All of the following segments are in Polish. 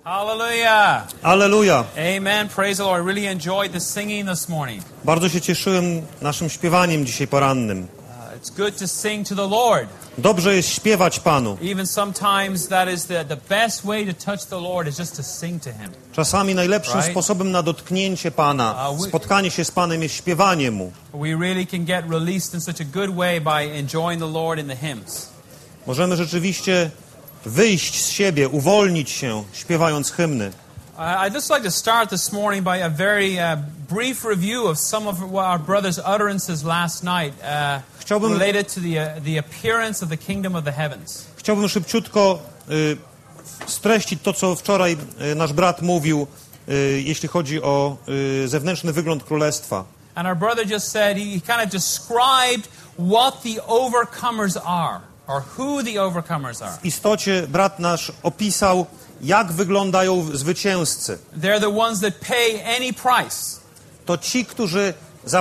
Hallelujah. Alleluja. Amen. Praise the Lord. I really enjoyed the singing this morning. Bardzo się cieszyłem naszym śpiewaniem dzisiaj porannym. It's good to sing to the Lord. Dobrze jest śpiewać Panu. Even sometimes that is the best way to touch the Lord is just to sing to Him. Czasami najlepszym Right. sposobem na dotknięcie Pana, spotkanie się z Panem jest śpiewanie Mu. We really can get released in such a good way by enjoying the Lord in the hymns. Możemy rzeczywiście wyjść z siebie, uwolnić się, śpiewając hymny. I'd just like to start this morning by a very brief review of some of our brother's utterances last night related to the appearance of the kingdom of the heavens. Chciałbym szybciutko streścić to, co wczoraj nasz brat mówił, jeśli chodzi o zewnętrzny wygląd królestwa. And our brother just said, he kind of described what the overcomers are, or who the overcomers are. W istocie brat nasz opisał, jak wyglądają zwycięzcy. They're the ones that pay any price. To ci, którzy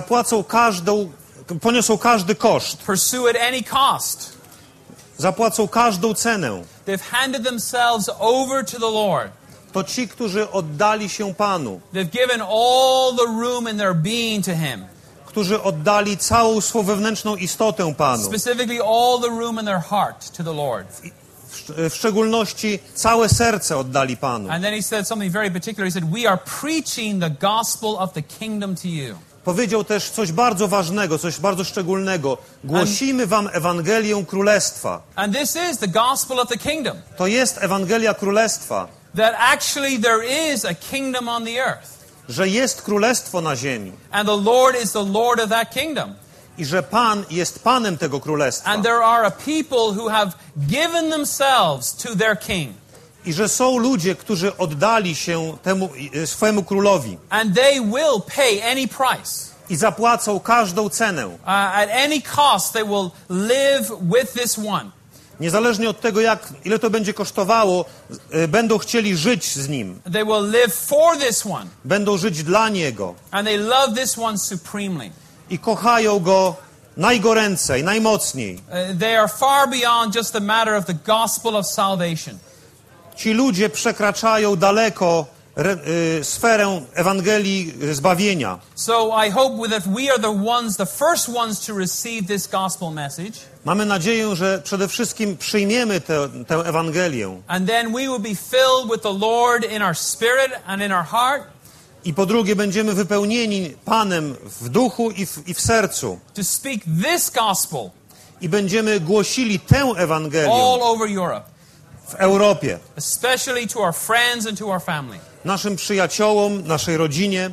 poniosą każdy koszt. Pursue at any cost. Zapłacą każdą cenę. They've handed themselves over to the Lord. To ci, którzy oddali się Panu. They've given all the room in their being to Him. Którzy oddali całą swoją wewnętrzną istotę Panu. Specifically all the room in their heart to the Lord. W szczególności całe serce oddali Panu. And then he said something very particular. He said, "We are preaching the gospel of the kingdom to you." Powiedział też coś bardzo ważnego, coś bardzo szczególnego. Głosimy wam Ewangelię Królestwa. And this is the gospel of the kingdom. To jest Ewangelia Królestwa. That actually there is a kingdom on the earth. Że jest królestwo na ziemi. And the Lord is the Lord of that kingdom. I że Pan jest Panem tego królestwa. And there are a people who have given themselves to their king. I że są ludzie, którzy oddali się temu swojemu królowi. And they will pay any price. I zapłacą każdą cenę. At any cost they will live with this one. Niezależnie od tego, ile to będzie kosztowało, będą chcieli żyć z nim. They will live for this one. Będą żyć dla niego. And they love this one supremely. I kochają go najgoręcej, najmocniej. They are far beyond just the matter of the gospel of salvation. Ci ludzie przekraczają daleko sferę Ewangelii zbawienia. So I hope that we are the first ones to receive this gospel message. Mamy nadzieję, że przede wszystkim przyjmiemy tę Ewangelię. And then we will be filled with the Lord in our spirit and in our heart. I po drugie będziemy wypełnieni Panem w duchu i w sercu. To speak this gospel. I będziemy głosili tę Ewangelię. All over Europe. W Europie. Especially to our friends and to our family. Naszym przyjaciołom, naszej rodzinie.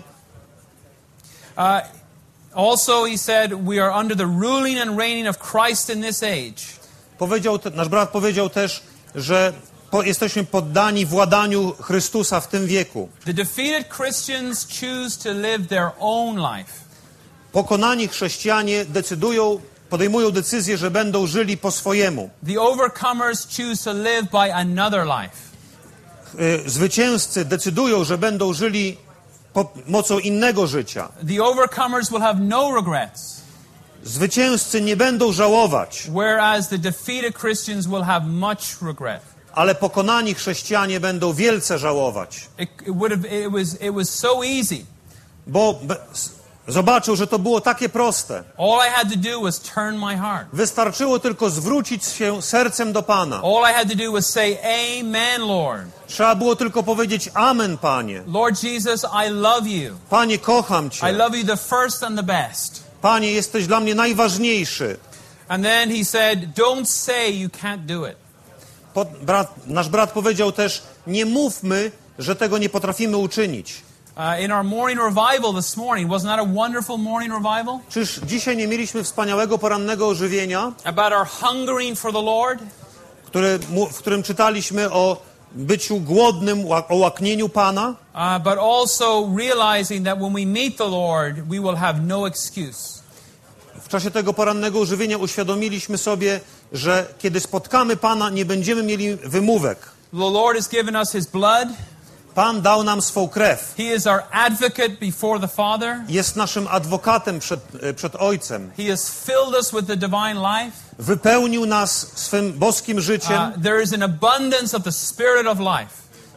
Also he said we are under the ruling and reigning of Christ in this age. Nasz brat powiedział też, że jesteśmy poddani władaniu Chrystusa w tym wieku. The defeated Christians choose to live their own life. Pokonani chrześcijanie podejmują decyzję, że będą żyli po swojemu. The overcomers choose to live by another life. Zwycięzcy decydują, że będą żyli mocą innego życia. The overcomers will have no regrets. Zwycięzcy nie będą żałować. Whereas the defeated Christians will have much regret. Ale pokonani chrześcijanie będą wielce żałować. It was so easy. Bo zobaczył, że to było takie proste. All I had to do was turn my heart. Wystarczyło tylko zwrócić się sercem do Pana. All I had to do was say, "Amen, Lord." Trzeba było tylko powiedzieć amen, Panie. Lord Jesus, I love you. Panie, kocham Cię. I love you the first and the best. Panie, jesteś dla mnie najważniejszy. And then he said, "Don't say you can't do it." Nasz brat powiedział też, nie mówmy, że tego nie potrafimy uczynić. In our morning revival this morning, wasn't that a wonderful morning revival? Czyż dzisiaj nie mieliśmy wspaniałego porannego ożywienia? About our hungering for the Lord? W którym czytaliśmy o byciu głodnym, o łaknieniu Pana? But also realizing that when we meet the Lord, we will have no excuse. W czasie tego porannego ożywienia uświadomiliśmy sobie, że kiedy spotkamy Pana, nie będziemy mieli wymówek. The Lord has given us His blood. Pan dał nam swą krew. He is our advocate before the Father. Jest naszym adwokatem przed Ojcem. He has filled us with the divine life. Wypełnił nas swym boskim życiem. There is an abundance of the Spirit of life.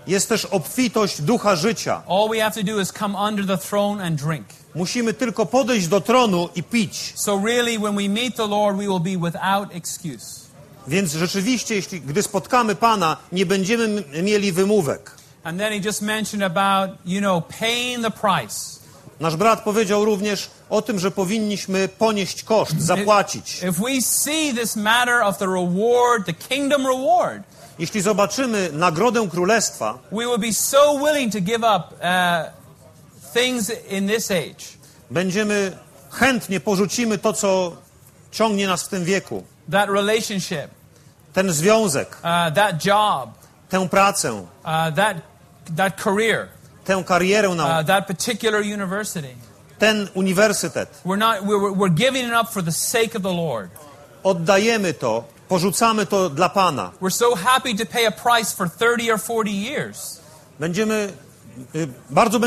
jest też obfitość ducha życia. All we have to do is come under the throne and drink. Musimy tylko podejść do tronu i pić. So really, when we meet the Lord, we will be without excuse. Więc rzeczywiście, gdy spotkamy Pana, nie będziemy mieli wymówek. And then he just mentioned about, paying the price. Nasz brat powiedział również o tym, że powinniśmy ponieść koszt, zapłacić. If we see this matter of the reward, the kingdom reward, jeśli zobaczymy nagrodę królestwa, we will be so willing to give up things in this age. Chętnie porzucimy to, co ciągnie nas w tym wieku. That relationship. Ten związek. That job. Tę pracę. That career. Tę karierę that particular university. Ten uniwersytet. We're giving it up for the sake of the Lord. Oddajemy to, porzucamy to dla Pana. We're so happy to pay a price for 30 or 40 years. Bardzo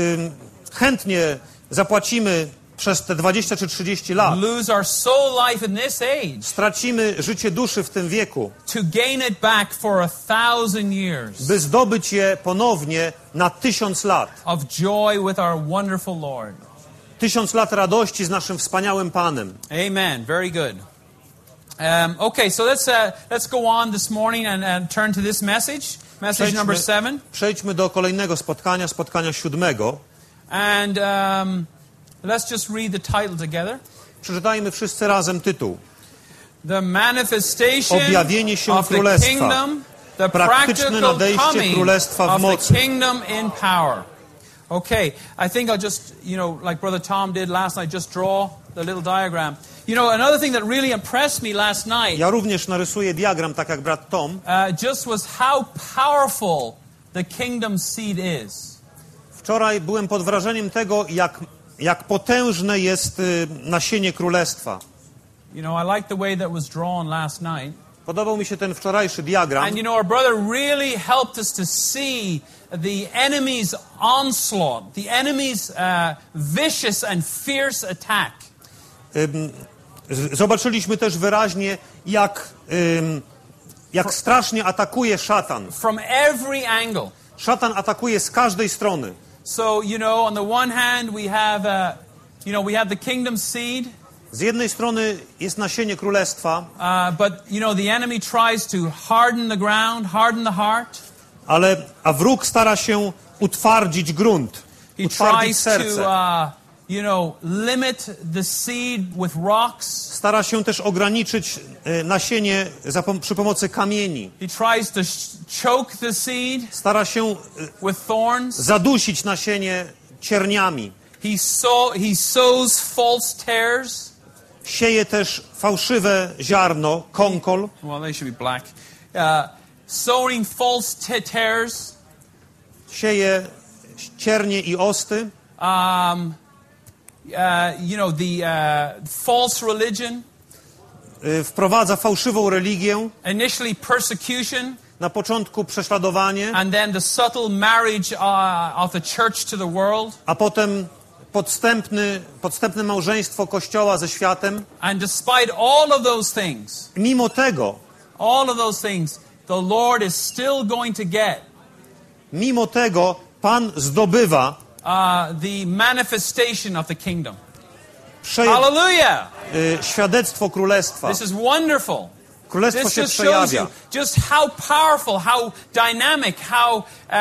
chętnie zapłacimy przez te 20 czy 30 lat. Lose our soul life in this age. Stracimy życie duszy w tym wieku. To gain it back for 1000 years. By zdobyć je ponownie na 1000 lat. Of joy with our wonderful Lord. 1000 lat radości z naszym wspaniałym Panem. Amen. Very good. Okay, so let's go on this morning and turn to this message. Message number 7. Przejdźmy do kolejnego spotkania 7. And let's just read the title together. Przeczytajmy wszyscy razem tytuł. The manifestation Objawienie się of the Królestwa. kingdom, the Praktyczne nadejście coming Królestwa w of mocy. the kingdom in power. Okay, I think I'll just, like Brother Tom did last night, just draw the little diagram. Another thing that really impressed me last night. Ja również narysuję diagram, tak jak brat Tom. Just was how powerful the kingdom seed is. Wczoraj byłem pod wrażeniem tego, jak potężne jest nasienie królestwa. I like the way that was drawn last night. Podobał mi się ten wczorajszy diagram. And our brother really helped us to see the enemy's onslaught, the enemy's vicious and fierce attack. Zobaczyliśmy też wyraźnie, jak strasznie atakuje szatan. From every angle. Szatan atakuje z każdej strony. So, on the one hand we have, we have the kingdom seed. Z jednej strony jest nasienie królestwa. But, the enemy tries to harden the ground, harden the heart. A wróg stara się utwardzić grunt, utwardzić serce. Limit the seed with rocks. Stara się też ograniczyć nasienie przy pomocy kamieni. He tries to choke the seed. Stara się with thorns. Zadusić nasienie cierniami. He sows false tares. Sieje też fałszywe ziarno, konkol. Well, they should be black. Sowing false tares. Sieje ciernie i osty. False religion. Wprowadza fałszywą religię. Initially persecution. Na początku prześladowanie. And then the subtle marriage of the church to the world. A potem podstępne małżeństwo Kościoła ze światem. And despite all of those things. Mimo tego. All of those things, the Lord is still going to get. Mimo tego Pan zdobywa the manifestation of the kingdom. Hallelujah! Świadectwo królestwa. This is wonderful. Królestwo się This just shows przejawia. you just how powerful, how dynamic, how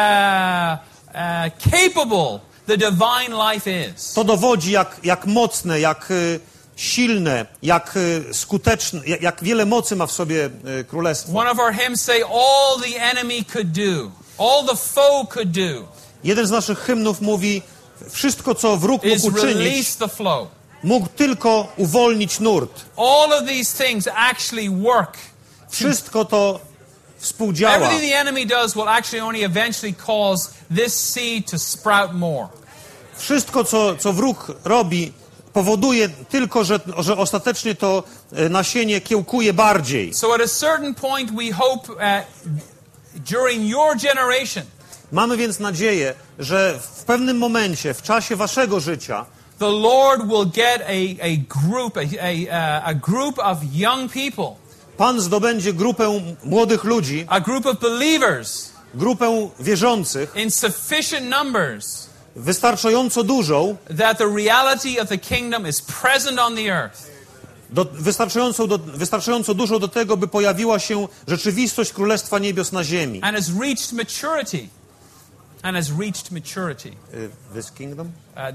capable the divine life is. To dowodzi, jak mocne, jak silne, jak skuteczne, jak wiele mocy ma w sobie królestwo. One of our hymns say, all the enemy could do, all the foe could do. Jeden z naszych hymnów mówi, wszystko co wróg mógł uczynić, mógł tylko uwolnić nurt. All of these things actually work. Wszystko to współdziała. Everything the enemy does will actually only eventually cause this seed to sprout more. Wszystko co wróg robi powoduje tylko, że ostatecznie to nasienie kiełkuje bardziej. So at a certain point we hope during your generation. Mamy więc nadzieję, że w pewnym momencie, w czasie waszego życia, the Lord will get a group of young people. Pan zdobędzie grupę młodych ludzi, a group of believers, grupę wierzących in sufficient numbers wystarczająco dużą, that the reality of the kingdom is present on the earth. Wystarczająco dużo do tego, by pojawiła się rzeczywistość Królestwa Niebios na ziemi. And has reached maturity. This kingdom?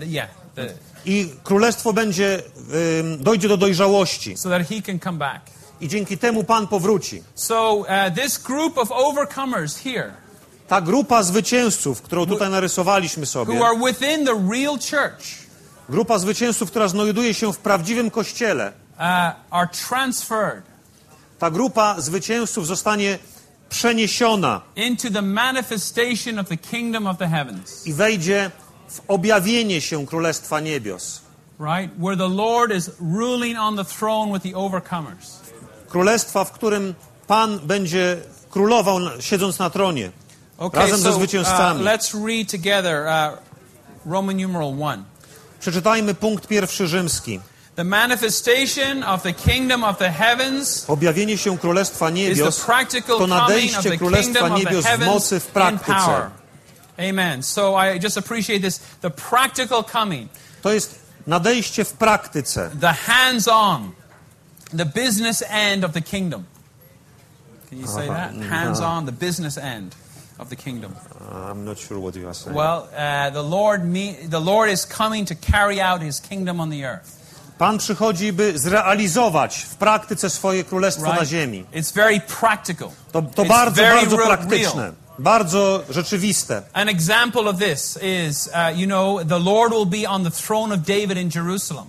I Królestwo dojdzie do dojrzałości. So that he can come back. I dzięki temu Pan powróci. So this group of overcomers here, ta grupa zwycięzców, którą tutaj narysowaliśmy sobie, who are within the real church, grupa zwycięzców, która znajduje się w prawdziwym Kościele, are transferred. Ta grupa zwycięzców zostanie przeniesiona into the manifestation of the kingdom of the heavens. I wejdzie w objawienie się Królestwa Niebios. Right? Where the Lord is ruling on the throne with the overcomers. Królestwa, w którym Pan będzie królował, siedząc na tronie, razem ze zwycięzcami. Let's read together Roman numeral 1. Przeczytajmy punkt 1 rzymski. The manifestation of the kingdom of the heavens, objawienie się Królestwa Niebios, to nadejście Królestwa Niebios w mocy, w praktyce. Amen. So I just appreciate this, the practical coming. To jest nadejście w praktyce. The hands-on, the business end of the kingdom. Can you say that? Hands-on, the business end of the kingdom. I'm not sure what you are saying. Well, the Lord is coming to carry out His kingdom on the earth. Pan przychodzi, by zrealizować w praktyce swoje królestwo na ziemi. It's very practical. To bardzo praktyczne, bardzo rzeczywiste. An example of this is, the Lord will be on the throne of David in Jerusalem.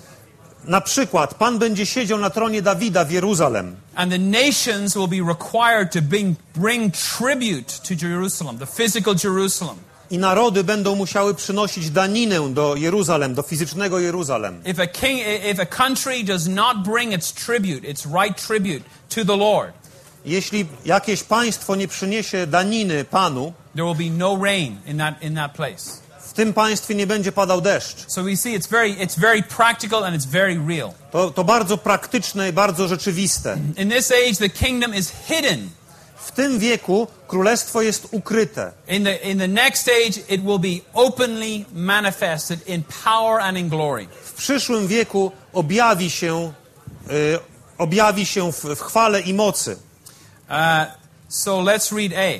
Na przykład, Pan będzie siedział na tronie Dawida w Jeruzalem. And the nations will be required to bring tribute to Jerusalem, the physical Jerusalem. I narody będą musiały przynosić daninę do Jeruzalem, do fizycznego Jeruzalem. If a country does not bring its right tribute to the Lord, jeśli jakieś państwo nie przyniesie daniny Panu, there will be no rain in that place. W tym państwie nie będzie padał deszcz. So we see it's very practical and it's very real. To bardzo praktyczne i bardzo rzeczywiste. In this age the kingdom is hidden. W tym wieku królestwo jest ukryte. In the next age it will be openly manifested in power and in glory. W przyszłym wieku objawi się w chwale i mocy. So let's read A.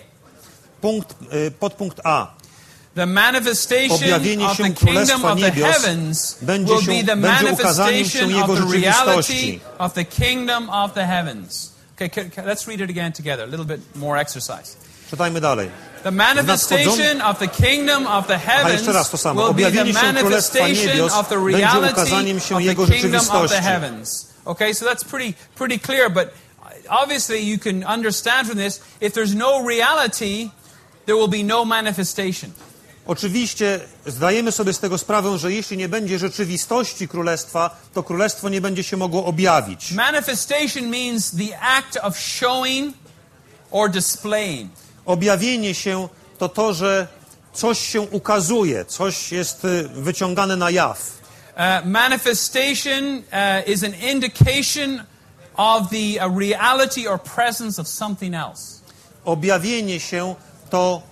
Podpunkt A. The manifestation of the kingdom of the heavens will be the manifestation of the reality of the kingdom of the heavens. Okay, let's read it again together. A little bit more exercise. Czytajmy dalej. The manifestation of the kingdom of the heavens will be the manifestation of the reality of the kingdom of the heavens. Okay, so that's pretty clear, but obviously you can understand from this, if there's no reality, there will be no manifestation. Oczywiście zdajemy sobie z tego sprawę, że jeśli nie będzie rzeczywistości królestwa, to królestwo nie będzie się mogło objawić. Manifestation means the act of showing or displaying. Objawienie się to, że coś się ukazuje, coś jest wyciągane na jaw. Manifestation is an indication of the reality or presence of something else. Objawienie się to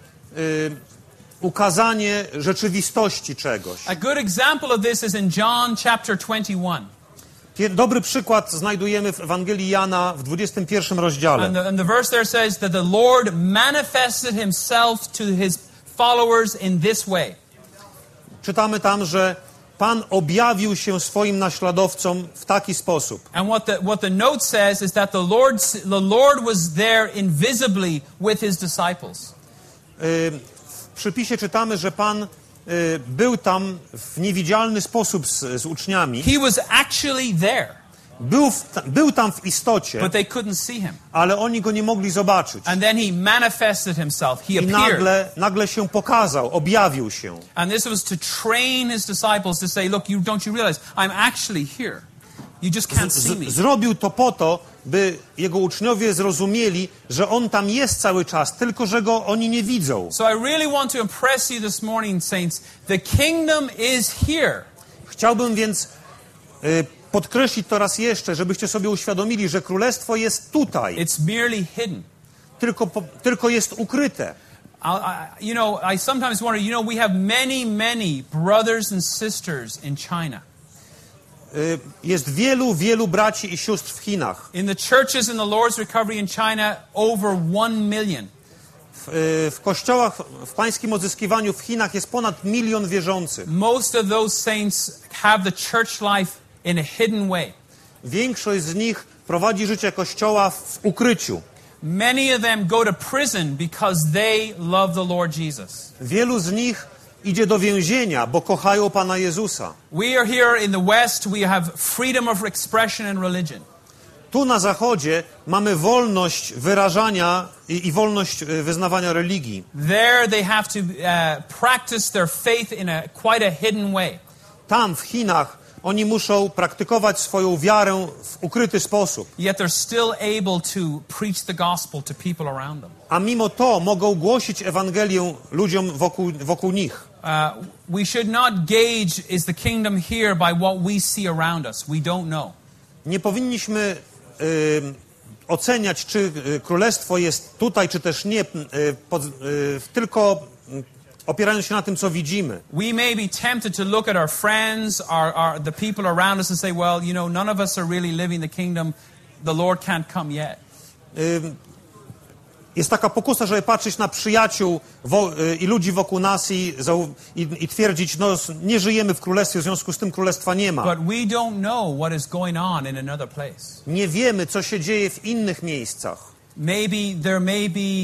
ukazanie rzeczywistości czegoś. A good example of this is in John chapter 21. Dobry przykład znajdujemy w Ewangelii Jana w 21 rozdziale. And the verse there says that the Lord manifested himself to his followers in this way. Czytamy tam, że Pan objawił się swoim naśladowcom w taki sposób. And what the note says is that the Lord was there invisibly with his disciples. W przypisie czytamy, że Pan był tam w niewidzialny sposób z uczniami. He was actually there. Był tam w istocie. But they couldn't see him. Ale oni go nie mogli zobaczyć. And then he manifested himself. He appeared. I nagle się pokazał, objawił się. And this was to train his disciples to say, look, don't you realize I'm actually here. You just can't see me. Zrobił to po to, by jego uczniowie zrozumieli, że on tam jest cały czas, tylko że go oni nie widzą. So I really want to impress you this morning, saints. The kingdom is here. Chciałbym więc podkreślić to raz jeszcze, żebyście sobie uświadomili, że królestwo jest tutaj. It's merely hidden. Tylko jest ukryte. You know, I sometimes wonder, you know, we have many brothers and sisters in China. Jest wielu braci i sióstr w Chinach. In the churches in the Lord's Recovery in China, over 1 million. W kościołach w Pańskim Odzyskiwaniu w Chinach jest ponad 1 milion wierzących. Most of those saints have the church life in a hidden way. Większość z nich prowadzi życie Kościoła w ukryciu. Many of them go to prison because they love the Lord Jesus. Wielu z nich idzie do więzienia, bo kochają Pana Jezusa. We are here in the West, we have freedom of expression and religion. Tu na Zachodzie mamy wolność wyrażania i wolność wyznawania religii. There they have to practice their faith in quite a hidden way. Tam w Chinach oni muszą praktykować swoją wiarę w ukryty sposób. Yet they're still able to preach the gospel to people around them. A mimo to mogą głosić Ewangelię ludziom wokół nich. We should not gauge is the kingdom here by what we see around us. We don't know. Nie powinniśmy oceniać, czy królestwo jest tutaj, czy też nie, tylko opierając się na tym, co widzimy. We may be tempted to look at our friends, the people around us and say, well, you know, none of us are really living the kingdom. The Lord can't come yet. Jest taka pokusa, żeby patrzeć na przyjaciół i ludzi wokół nas i twierdzić, no nie żyjemy w królestwie, w związku z tym królestwa nie ma. But we don't know what is going on in another place. Nie wiemy, co się dzieje w innych miejscach. Maybe there may be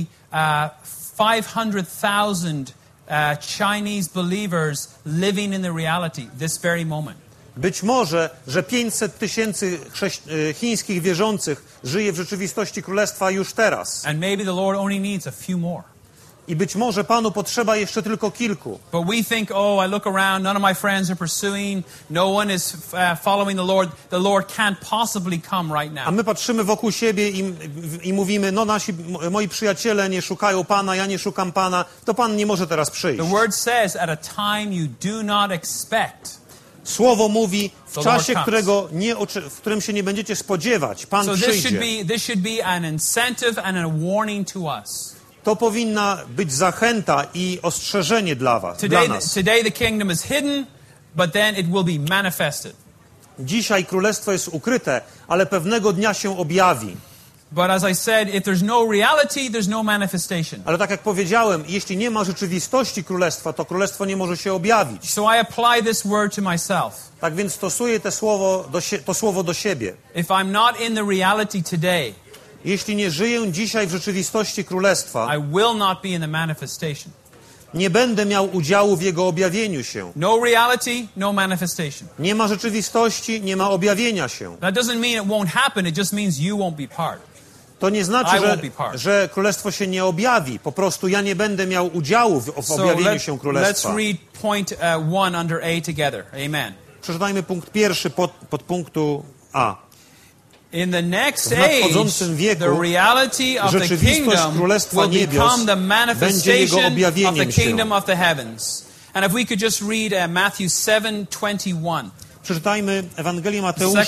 500,000 Chinese believers living in the reality this very moment. Być może, że 500 tysięcy chińskich wierzących żyje w rzeczywistości królestwa już teraz. And maybe the Lord only needs a few more. I być może Panu potrzeba jeszcze tylko kilku. But we think, oh, I look around, none of my friends are pursuing, no one is following the Lord. The Lord can't possibly come right now. A my patrzymy wokół siebie i mówimy, no moi przyjaciele nie szukają Pana, ja nie szukam Pana, to Pan nie może teraz przyjść. The word says, at a time you do not expect. Słowo mówi, w czasie, w którym się nie będziecie spodziewać, Pan przyjdzie. This should be an incentive and a warning to us. To powinna być zachęta i ostrzeżenie dla was, dla nas. Today the kingdom is hidden, but then it will be manifested. Dzisiaj królestwo jest ukryte, ale pewnego dnia się objawi. But as I said, if there's no reality, there's no manifestation. Ale tak jak powiedziałem, jeśli nie ma rzeczywistości królestwa, to królestwo nie może się objawić. So I apply this word to myself. Tak więc stosuję to słowo do siebie. If I'm not in the reality today, jeśli nie żyję dzisiaj w rzeczywistości królestwa, I will not be in the manifestation. Nie będę miał udziału w jego objawieniu się. No reality, no manifestation. Nie ma rzeczywistości, nie ma objawienia się. That doesn't mean it won't happen, it just means you won't be part. To nie znaczy, że królestwo się nie objawi. Po prostu ja nie będę miał udziału w objawieniu się królestwa. Let's read point 1 under A together. Amen. Przeczytajmy punkt pierwszy pod punktu A. In the next age, the reality of the kingdom will become the manifestation of the kingdom of the heavens. And if we could just read Matthew 7:21. Przeczytajmy Ewangelię Mateusza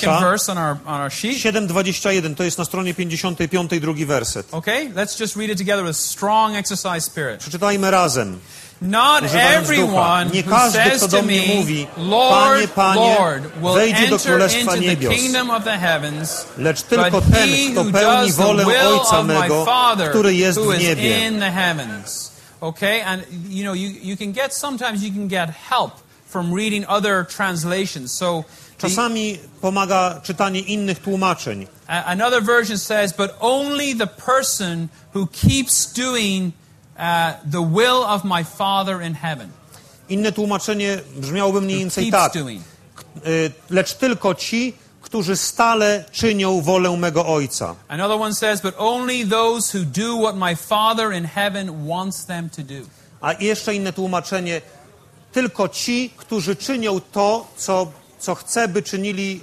7:21. To jest na stronie 55, drugi werset. Okay, let's just read it together with strong exercise spirit. Przeczytajmy razem. Not everyone who says to me, Lord, Lord, will enter into the kingdom of the heavens, lecz tylko ten, kto pełni wolę Ojca mego, który jest w niebie. In the heavens. Okay, and you know, sometimes you can get help from reading other translations. So czasami pomaga czytanie innych tłumaczeń. Another version says, but only the person who keeps doing the will of my Father in heaven. Inne tłumaczenie brzmiałoby mniej więcej tak. Lecz tylko ci, którzy stale czynią wolę mego Ojca. Another one says, but only those who do what my Father in heaven wants them to do. A jeszcze inne tłumaczenie, tylko ci, którzy czynią to, co chce, by czynili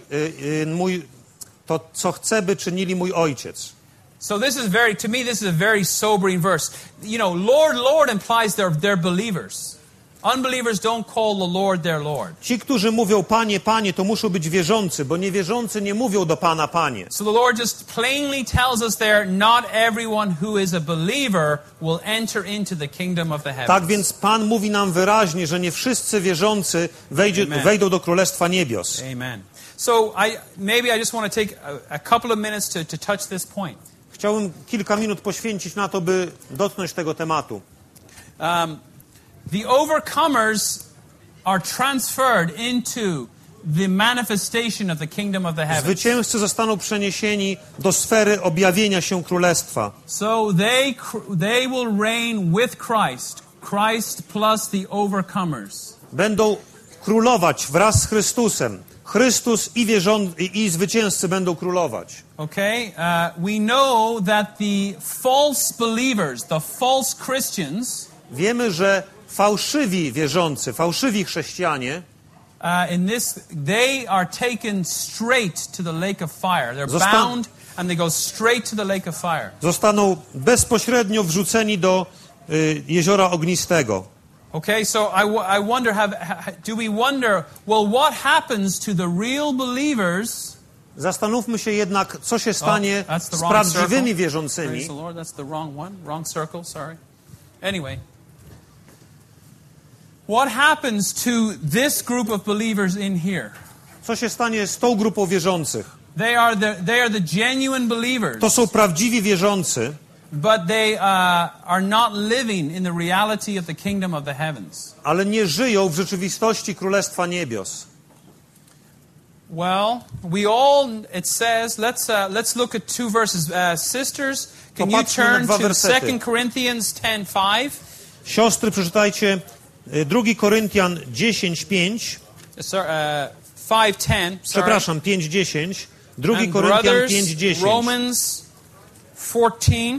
mój Ojciec. So this is to me this is a very sobering verse. You know, Lord, Lord implies they're believers. Unbelievers don't call the Lord their Lord. Ci, którzy mówią Panie, Panie, to muszą być wierzący, bo niewierzący nie mówią do Pana, Panie. So the Lord just plainly tells us there, not everyone who is a believer will enter into the kingdom of the heavens. Tak więc Pan mówi nam wyraźnie, że nie wszyscy wierzący wejdą do Królestwa Niebios. Amen. So I just want to take a couple of minutes to touch this point. Chciałbym kilka minut poświęcić na to, by dotknąć tego tematu. The overcomers are transferred into the manifestation of the kingdom of the heavens. Zwycięzcy zostaną przeniesieni do sfery objawienia się Królestwa. So they will reign with Christ plus the overcomers. Będą królować wraz z Chrystusem. Chrystus i zwycięzcy będą królować. Okay, we know that the false believers, the false Christians, wiemy, że fałszywi wierzący, fałszywi chrześcijanie, they are taken straight to the lake of fire. They're bound and they go straight to the lake of fire. Zostaną bezpośrednio wrzuceni do jeziora ognistego. Okay, so I wonder, do we wonder, well, what happens to the real believers? Zastanówmy się jednak, co się stanie z prawdziwymi wierzącymi. Praise the Lord, that's the wrong one, wrong circle, sorry. Anyway, what happens to this group of believers in here? Co się stanie z tą grupą wierzących? They are the genuine believers. To są prawdziwi wierzący. But they are not living in the reality of the kingdom of the heavens. Ale nie żyją w rzeczywistości Królestwa Niebios. Well, it says, let's look at two verses. Sisters, can you turn to 2 Corinthians 10:5? Siostry, przeczytajcie 2 Koryntian 10:5. 5:10. Przepraszam, 5:10. 2 Koryntian 5:10. Romans 14.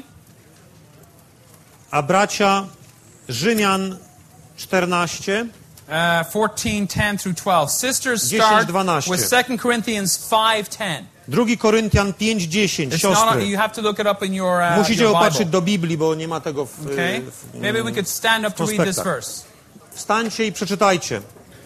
A bracia Rzymian 14. 14:10 through 12. Sisters start with 2 Corinthians 5:10. 2 Koryntian 5:10. Siostry. You have to look it up in your musicie opatrzyć do Biblii, bo nie ma tego w Maybe we could stand up to read this verse. Wstańcie i przeczytajcie.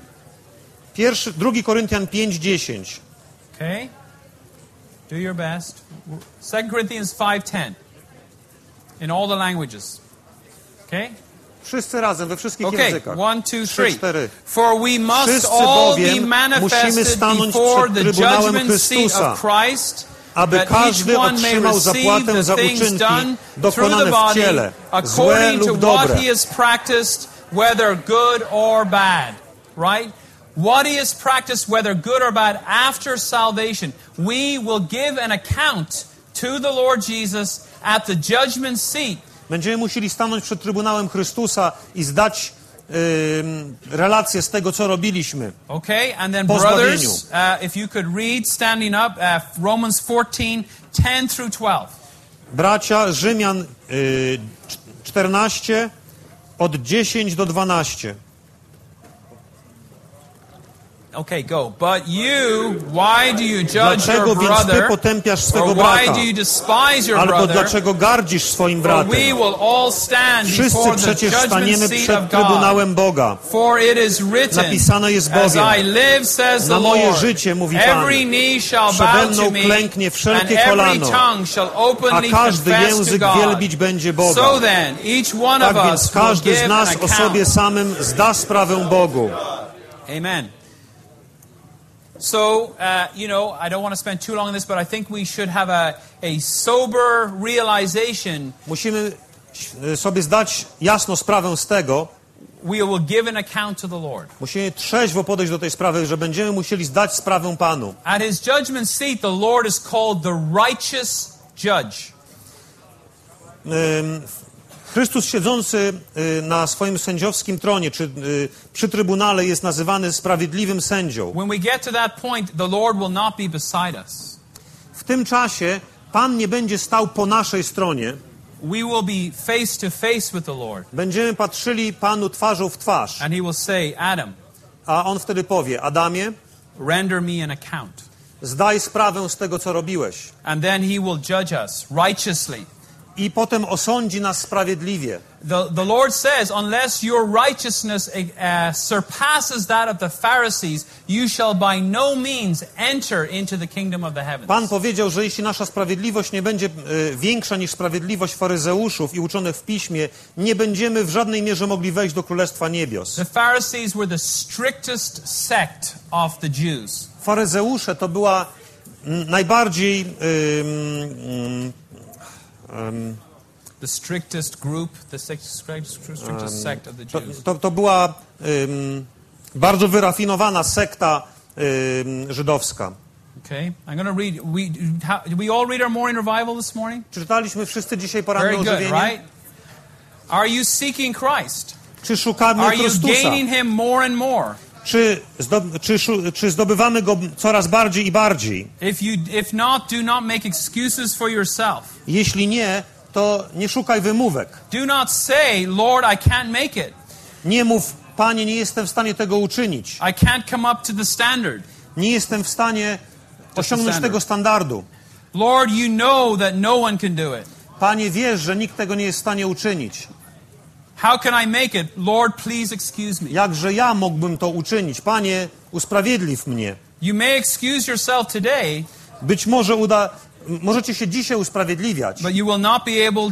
2 Koryntian 5:10. Okay. Do your best. 2 Corinthians 5:10. In all the languages. Okay? Wszyscy razem, we wszystkich językach. 1, 2, 3. 4. For we must all be manifested before the judgment seat of Christ, aby każdy otrzymał zapłatę za uczynki dokonane w ciele, złe lub dobre. What he has practiced, whether good or bad. Right? What he has practiced, whether good or bad, after salvation. We will give an account to the Lord Jesus at the judgment seat. Będziemy musieli stanąć przed Trybunałem Chrystusa i zdać relację z tego, co robiliśmy. Okay, and then brothers, if you could read standing up, Romans 14:10 through 12. Bracia, Rzymian 14 od 10 do 12. Okay, go. But you, why do you judge dlaczego your brother? Więc ty potępiasz swego brata? Why do you despise your albo brother? Dlaczego gardzisz swoim bratem? For we will all stand Wszyscy before the przecież judgment staniemy seat przed of Trybunałem Boga. For it is written, napisane jest as bowiem, I live, says the na moje Lord, życie, mówi Pan, every knee shall przede bow mną to me, klęknie and wszelkie every kolano, tongue shall openly a każdy confess to język God. wielbić będzie Boga. So then, each one tak of więc us will każdy give z nas an o sobie account. samym zda sprawę Bogu. Amen. So, I don't want to spend too long on this, but I think we should have a sober realization. Musimy sobie zdać jasno sprawę z tego. We will give an account to the Lord. Musimy trzeźwo podejść do tej sprawy, że będziemy musieli zdać sprawę Panu. At His judgment seat, the Lord is called the righteous judge. Chrystus siedzący na swoim sędziowskim tronie, czy przy trybunale, jest nazywany sprawiedliwym sędzią. When we get to that point, the Lord will not be beside us. W tym czasie Pan nie będzie stał po naszej stronie. We will be face to face with the Lord. Będziemy patrzyli Panu twarzą w twarz. And He will say, Adam, a On wtedy powie, Adamie, render me an account. Zdaj sprawę z tego, co robiłeś. And then He will judge us righteously. I potem osądzi nas sprawiedliwie. The Lord says, unless your righteousness surpasses that of the Pharisees, you shall by no means enter into the kingdom of the heavens. Pan powiedział, że jeśli nasza sprawiedliwość nie będzie większa niż sprawiedliwość faryzeuszów i uczonych w piśmie, nie będziemy w żadnej mierze mogli wejść do Królestwa Niebios. The Pharisees were the strictest sect of the Jews. Faryzeusze to była najbardziej the strictest group, the strictest sect of the Jews. To była bardzo wyrafinowana sekta żydowska. Okay, I'm going to read. Did we all read our morning revival this morning? Czytaliśmy wszyscy dzisiaj poranne ożywienie? Very good, right? Are you seeking Christ? Czy szukamy Chrystusa? Are you gaining Him more and more? Czy zdobywamy Go coraz bardziej i bardziej? If not, do not make excuses for yourself. Jeśli nie, to nie szukaj wymówek. Do not say, Lord, I can't make it. Nie mów, Panie, nie jestem w stanie tego uczynić. I can't come up to the standard. Nie jestem w stanie osiągnąć tego standardu. Lord, you know that no one can do it. Panie, wiesz, że nikt tego nie jest w stanie uczynić. How can I make it? Lord, please excuse me. Jakże ja mógłbym to uczynić? Panie, usprawiedliw mnie. You may excuse yourself today. Być może możecie się dzisiaj usprawiedliwiać. But you will not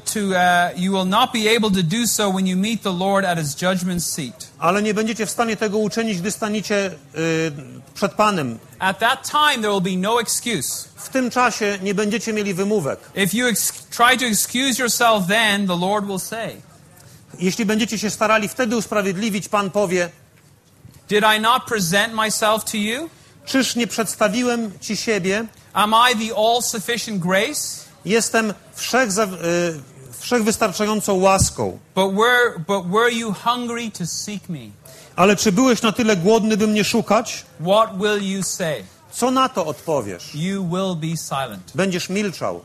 be able to do so when you meet the Lord at His judgment seat. Ale nie będziecie w stanie tego uczynić, gdy staniecie przed Panem. At that time there will be no excuse. W tym czasie nie będziecie mieli wymówek. If you try to excuse yourself then, the Lord will say. Jeśli będziecie się starali wtedy usprawiedliwić, Pan powie: Did I not present myself to you? Czyż nie przedstawiłem ci siebie? Am I the all-sufficient grace? Jestem wszechwystarczającą łaską. But were you hungry to seek me? Ale czy byłeś na tyle głodny, by mnie szukać? What will you say? Co na to odpowiesz? You will be silent. Będziesz milczał.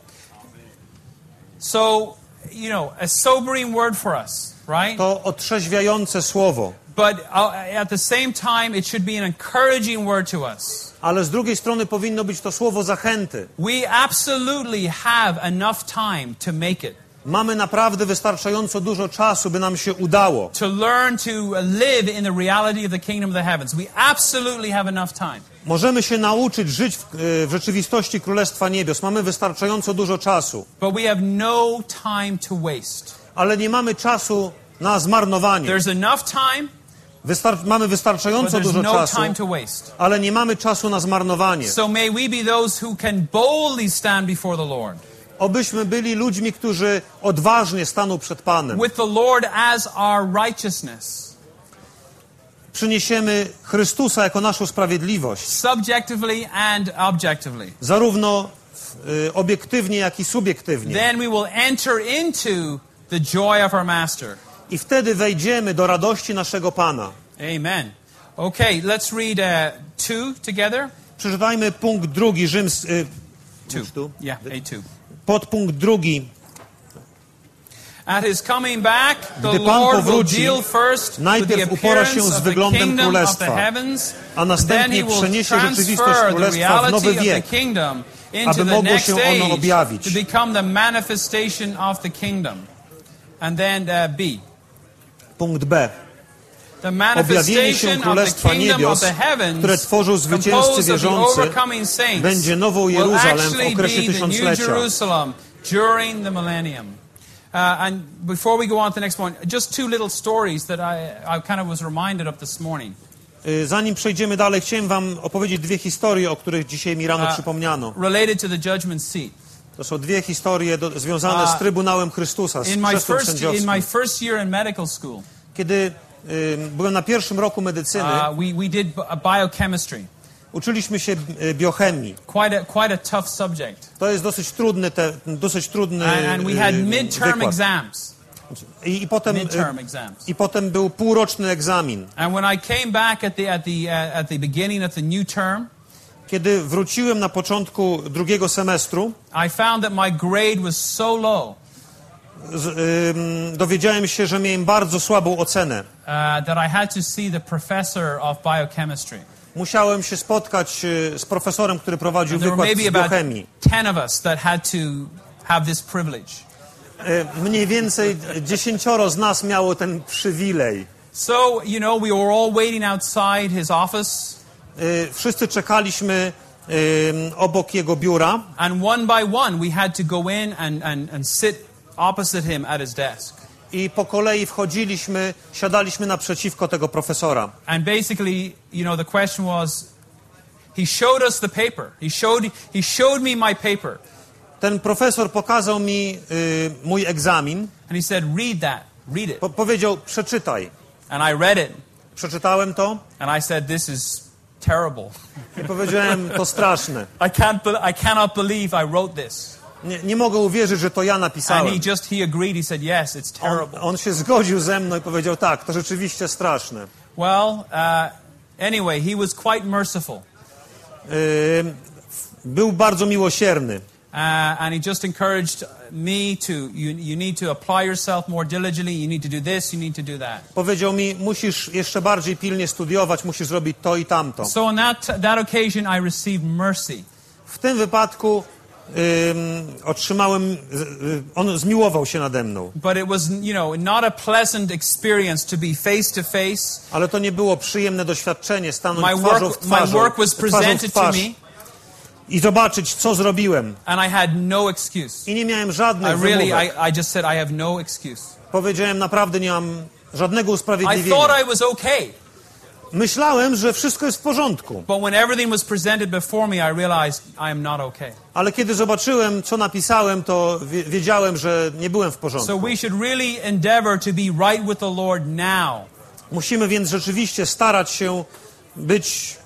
So, a sobering word for us, right? To otrzeźwiające słowo. But at the same time, it should be an encouraging word to us. Ale z drugiej strony powinno być to słowo zachęty. We absolutely have enough time to make it. Mamy naprawdę wystarczająco dużo czasu, by nam się udało. To learn to live in the reality of the kingdom of the heavens. We absolutely have enough time. Możemy się nauczyć żyć w rzeczywistości Królestwa Niebios. Mamy wystarczająco dużo czasu. But we have no time to waste. Ale nie mamy czasu na zmarnowanie. There's enough time. Mamy wystarczająco dużo czasu, ale nie mamy czasu na zmarnowanie. So may we be those who can boldly stand before the Lord. Obyśmy byli ludźmi, którzy odważnie staną przed Panem. With the Lord as our righteousness. Przyniesiemy Chrystusa jako naszą sprawiedliwość. Subjectively and objectively. Zarówno obiektywnie, jak i subiektywnie. Then we will enter into the joy of our Master. I wtedy wejdziemy do radości naszego Pana. Amen. Okay, let's read 2 together. Przeczytajmy punkt drugi, A2. Podpunkt drugi. At his coming back, the Gdy Pan Lord powróci, will deal first najpierw upora się z wyglądem Królestwa, a następnie przeniesie rzeczywistość Królestwa w nowy wiek, aby mogło się ono objawić. To become the manifestation of the kingdom. And then B. Punkt B. Objawienie się Królestwa Niebios, które tworzą zwycięzcy wierzący, będzie nową Jeruzalem w okresie tysiąclecia. During the millennium. And before we go on to the next point, just two little stories that I kind of was reminded of this morning. Zanim przejdziemy dalej, chciałem wam opowiedzieć dwie historie, o których dzisiaj mi rano przypomniano. Related to the judgment seat. To są dwie historie związane z Trybunałem Chrystusa, z krzesłem sędziowskim. In my first year in medical school. Kiedy byłem na pierwszym roku medycyny, we did biochemistry. Uczyliśmy się biochemii. Quite a tough subject. To jest dosyć trudny and we had midterm exams. I potem był półroczny egzamin. And when I came back at the beginning of the new term, kiedy wróciłem na początku drugiego semestru, I found that my grade was so low. Dowiedziałem się, że miałem bardzo słabą ocenę. That I had to see the professor of biochemistry. Musiałem się spotkać z profesorem, który prowadził wykład z biochemii. 10 of us that had to have this privilege. Mniej więcej 10 z nas miało ten przywilej. So, you know, we were all waiting outside his office. Wszyscy czekaliśmy obok jego biura. And one by one we had to go in and sit opposite him at his desk. I po kolei wchodziliśmy, siadaliśmy naprzeciwko tego profesora. And basically, you know, the question was, he showed us the paper. He showed me my paper. Ten profesor pokazał mi mój egzamin. And he said, read it. Powiedział, przeczytaj. And I read it. Przeczytałem to. And I said, this is terrible. I powiedziałem, to straszne. I cannot believe I wrote this. Nie mogę uwierzyć, że to ja napisałem. And he agreed. He said, yes, it's terrible. On się zgodził ze mną i powiedział, tak, to rzeczywiście straszne. Well, anyway, he was quite merciful. Był bardzo miłosierny. And he just encouraged me to, you need to apply yourself more diligently, you need to do this, you need to do that. Powiedział mi, musisz jeszcze bardziej pilnie studiować, musisz zrobić to i tamto. So on that occasion I received mercy. W tym wypadku otrzymałem, on zmiłował się nade mną. But it was, you know, not a pleasant experience to be face to face. Ale to nie było przyjemne doświadczenie, stanąć twarzą w twarz. My work was presented to me. I zobaczyć, co zrobiłem. And I had no excuse. I nie miałem żadnych wymówek. I just said I have no excuse. Powiedziałem, naprawdę nie mam żadnego usprawiedliwienia. I thought I was okay. Myślałem, że wszystko jest w porządku. But when everything was presented before me, I realized I am not okay. Ale kiedy zobaczyłem, co napisałem, to wiedziałem, że nie byłem w porządku. So we should really endeavor to be right with the Lord now. Musimy więc rzeczywiście starać się być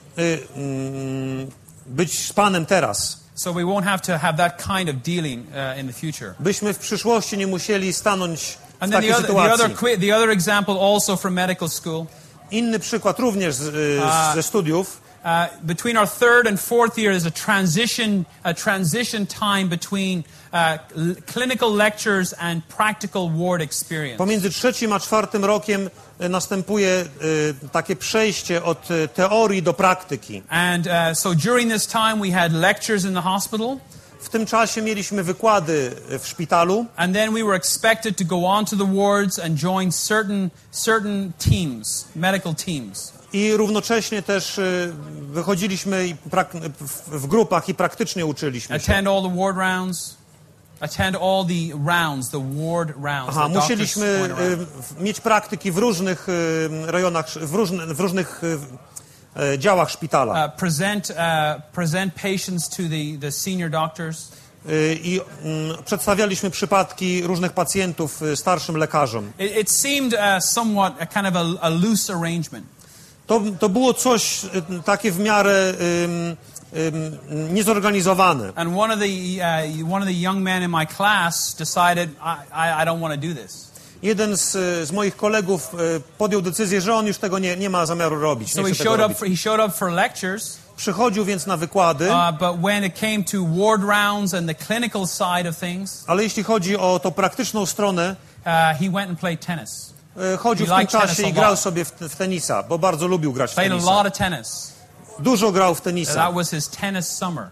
z Panem teraz. So we won't have to have that kind of dealing in the future. Byśmy w przyszłości nie musieli stanąć w takiej sytuacji. The other example also from medical school. Inny przykład również ze studiów. Between our third and fourth year is a transition time between clinical lectures and practical ward experience. Pomiędzy 3. a 4. rokiem następuje takie przejście od teorii do praktyki. And so during this time we had lectures in the hospital. W tym czasie mieliśmy wykłady w szpitalu. And then we were expected to go on to the wards and join certain teams, medical teams. I równocześnie też wychodziliśmy w grupach i praktycznie uczyliśmy się. Attend all the ward rounds. Attend all the rounds, the ward rounds. Musieliśmy mieć praktyki w różnych rejonach, w różnych działach szpitala. Present patients to the senior doctors. I przedstawialiśmy przypadki różnych pacjentów starszym lekarzom. It seemed somewhat a kind of a loose arrangement. To było coś takie w miarę niezorganizowane. And one of the young men in my class decided I don't want to do this. Jeden z moich kolegów podjął decyzję, że on już tego nie ma zamiaru robić. So he showed up for lectures. Przychodził więc na wykłady. But when it came to ward rounds and the clinical side of things, ale jeśli chodzi o tą praktyczną stronę, he went and played tennis. Chodził w tym czasie i grał sobie w tenisa, bo bardzo lubił grać w tenisa. Played a lot of tennis. Dużo grał w tenisa. That was his tennis summer.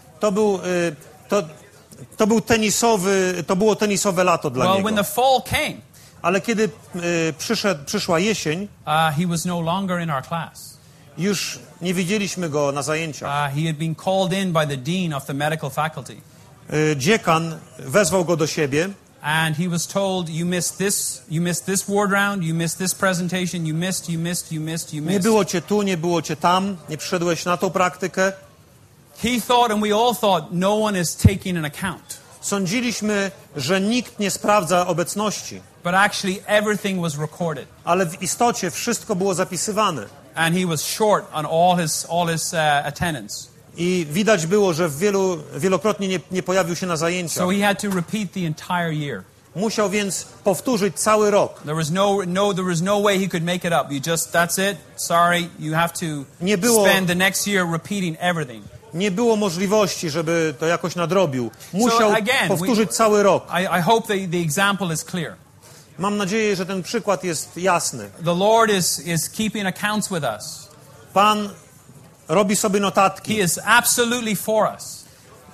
To było tenisowe lato dla niego. When the fall came, ale kiedy przyszła jesień, he was no longer in our class. Już nie widzieliśmy go na zajęciach. He had been called in by the dean of the medical faculty. Dziekan wezwał go do siebie. And he was told, you missed this ward round, you missed this presentation, you missed. Nie było cię tu, nie było cię tam, nie przyszedłeś na tą praktykę. He thought, and we all thought, no one is taking an account. Sądziliśmy, że nikt nie sprawdza obecności. But actually everything was recorded. Ale w istocie wszystko było zapisywane. And he was short on all his attendance. I widać było, że wielokrotnie nie pojawił się na zajęciach. So he had to repeat the entire year. Musiał więc powtórzyć cały rok. There was no way he could make it up. That's it. Sorry, you have to spend the next year repeating everything. Nie było możliwości, żeby to jakoś nadrobił. Musiał powtórzyć cały rok. I hope the example is clear. Mam nadzieję, że ten przykład jest jasny. The Lord is keeping accounts with us. Pan robi sobie notatki. He is absolutely for us.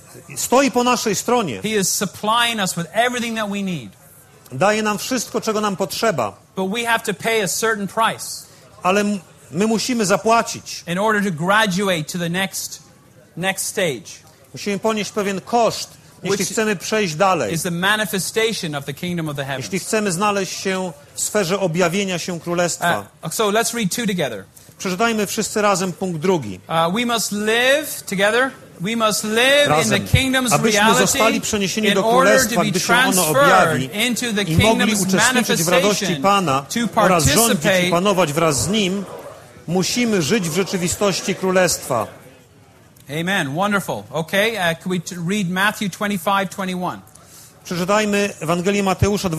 stoi po naszej stronie. He is supplying us with everything that we need. Daje nam wszystko, czego nam potrzeba. But we have to pay a certain price. Ale my musimy zapłacić. In order to graduate to the next stage. Musimy ponieść pewien koszt, jeśli chcemy przejść dalej. Is the manifestation of the kingdom of the heavens. Jeśli chcemy znaleźć się w sferze objawienia się królestwa. So let's read 2 together. Przeczytajmy wszyscy razem punkt 2. We must live together. We must live in the kingdom's abyśmy zostali przeniesieni do królestwa, gdy się ono objawi i mogli uczestniczyć w radości Pana oraz rządzić i panować wraz z Nim, musimy żyć w rzeczywistości królestwa. Amen. Wonderful. Okay, can we read Matthew 25:21? Przeczytajmy Ewangelię Mateusza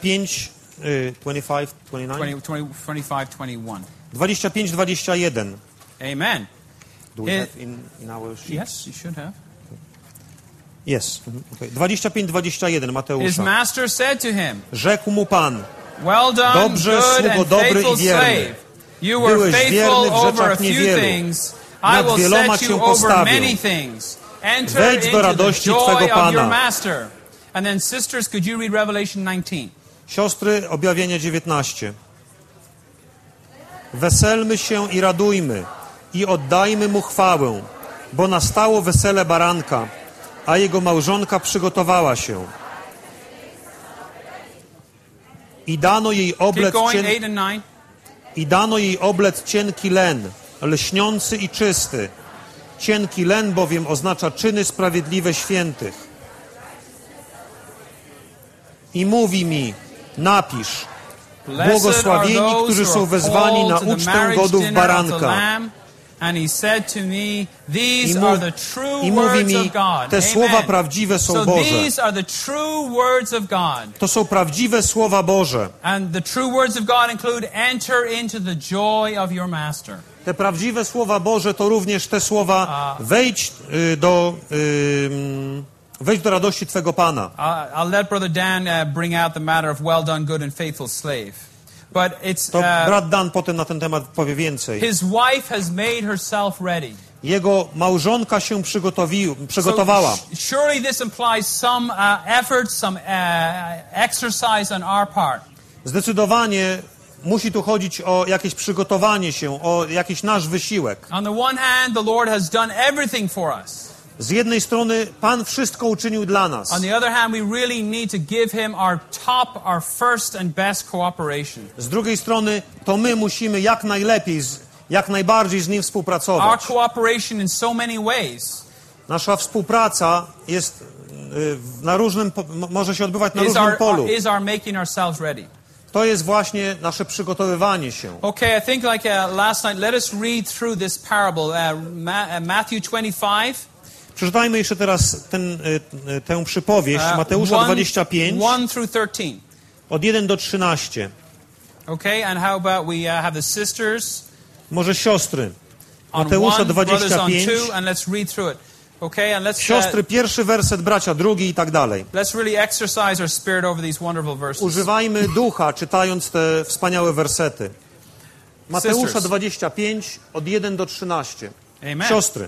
25:21. Amen. Do we have in our sheet? Yes, you should have. Yes. Okay. 25:21 Mateusza. His master said to him, rzekł mu Pan, well done, dobrze, sługo dobry i wierny. You were faithful over a few things. I will set you over many things. Enter into the joy of your master. And then sisters, could you read Revelation 19? Siostry, Objawienie 19. Weselmy się i radujmy i oddajmy mu chwałę, bo nastało wesele baranka, a jego małżonka przygotowała się. I dano jej oblet cienki len, lśniący i czysty. Cienki len bowiem oznacza czyny sprawiedliwe świętych. I mówi mi, napisz, błogosławieni, którzy są wezwani na ucztę godów baranka. I mówi mi, te słowa prawdziwe są Boże. To są prawdziwe słowa Boże. Te prawdziwe słowa Boże to również te słowa wejdź do radości Twego Pana. I'll let Brother Dan bring out the matter of well done, good and faithful slave. But it's, to brat Dan potem na ten temat powie więcej. His wife has made herself ready. Jego małżonka się przygotowała. So, surely this implies some effort, some exercise on our part. Zdecydowanie musi tu chodzić o jakieś przygotowanie się, o jakiś nasz wysiłek. On the one hand, the Lord has done everything for us. Z jednej strony Pan wszystko uczynił dla nas. On the other hand, we really need to give him our top, our first and best cooperation. Z drugiej strony to my musimy jak najlepiej, jak najbardziej z nim współpracować. Our cooperation in so many ways. Nasza współpraca jest na różnym, może się odbywać na różnym polu. Is our making ourselves ready. To jest właśnie nasze przygotowywanie się. Okay, I think like last night, let us read through this parable, Matthew 25. Przeczytajmy jeszcze teraz tę przypowieść, Mateusza 25, 1 through 13. od 1 do 13. Okay, and how about we have the sisters? Może siostry. Mateusza 25. And let's read through it. Okay, and let's siostry, pierwszy werset, bracia, drugi i tak dalej. Let's really exercise our spirit over these wonderful verses. Używajmy ducha, czytając te wspaniałe wersety. Mateusza 25, od 1 do 13. Amen. Siostry.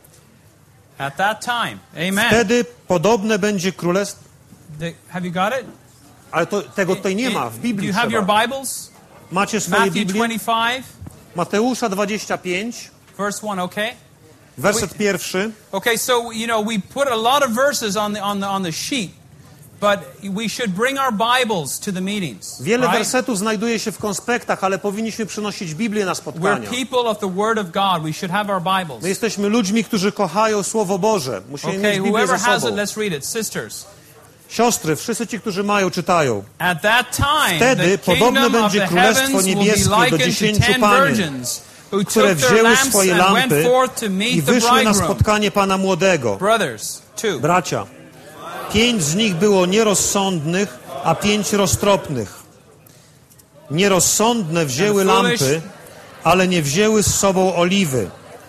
At that time. Amen. Wtedy podobne będzie królestwo. Have you got it? Ale tego tutaj nie ma w Biblii. Do you have your Bibles? Macie swoje Biblie? 25. Mateusza 25. Verse 1, okay? Werset pierwszy. Okay, so we put a lot of verses on the sheet, but we should bring our Bibles to the meetings. Wiele wersetów znajduje się w konspektach, ale powinniśmy przynosić Biblię na spotkania. We're people of the Word of God. We should have our Bibles. My jesteśmy ludźmi, którzy kochają Słowo Boże. Musimy mieć Biblię ze sobą. Has it, let's read it. Sisters. Siostry, wszyscy ci, którzy mają, czytają. At that time, wtedy podobne będzie Królestwo Niebieskie do 10 panien, które wzięły swoje lampy i wyszły na spotkanie Pana Młodego. Bracia, 5 z nich było nierozsądnych, a 5 roztropnych. Nierozsądne wzięły lampy, ale nie wzięły z sobą oliwy.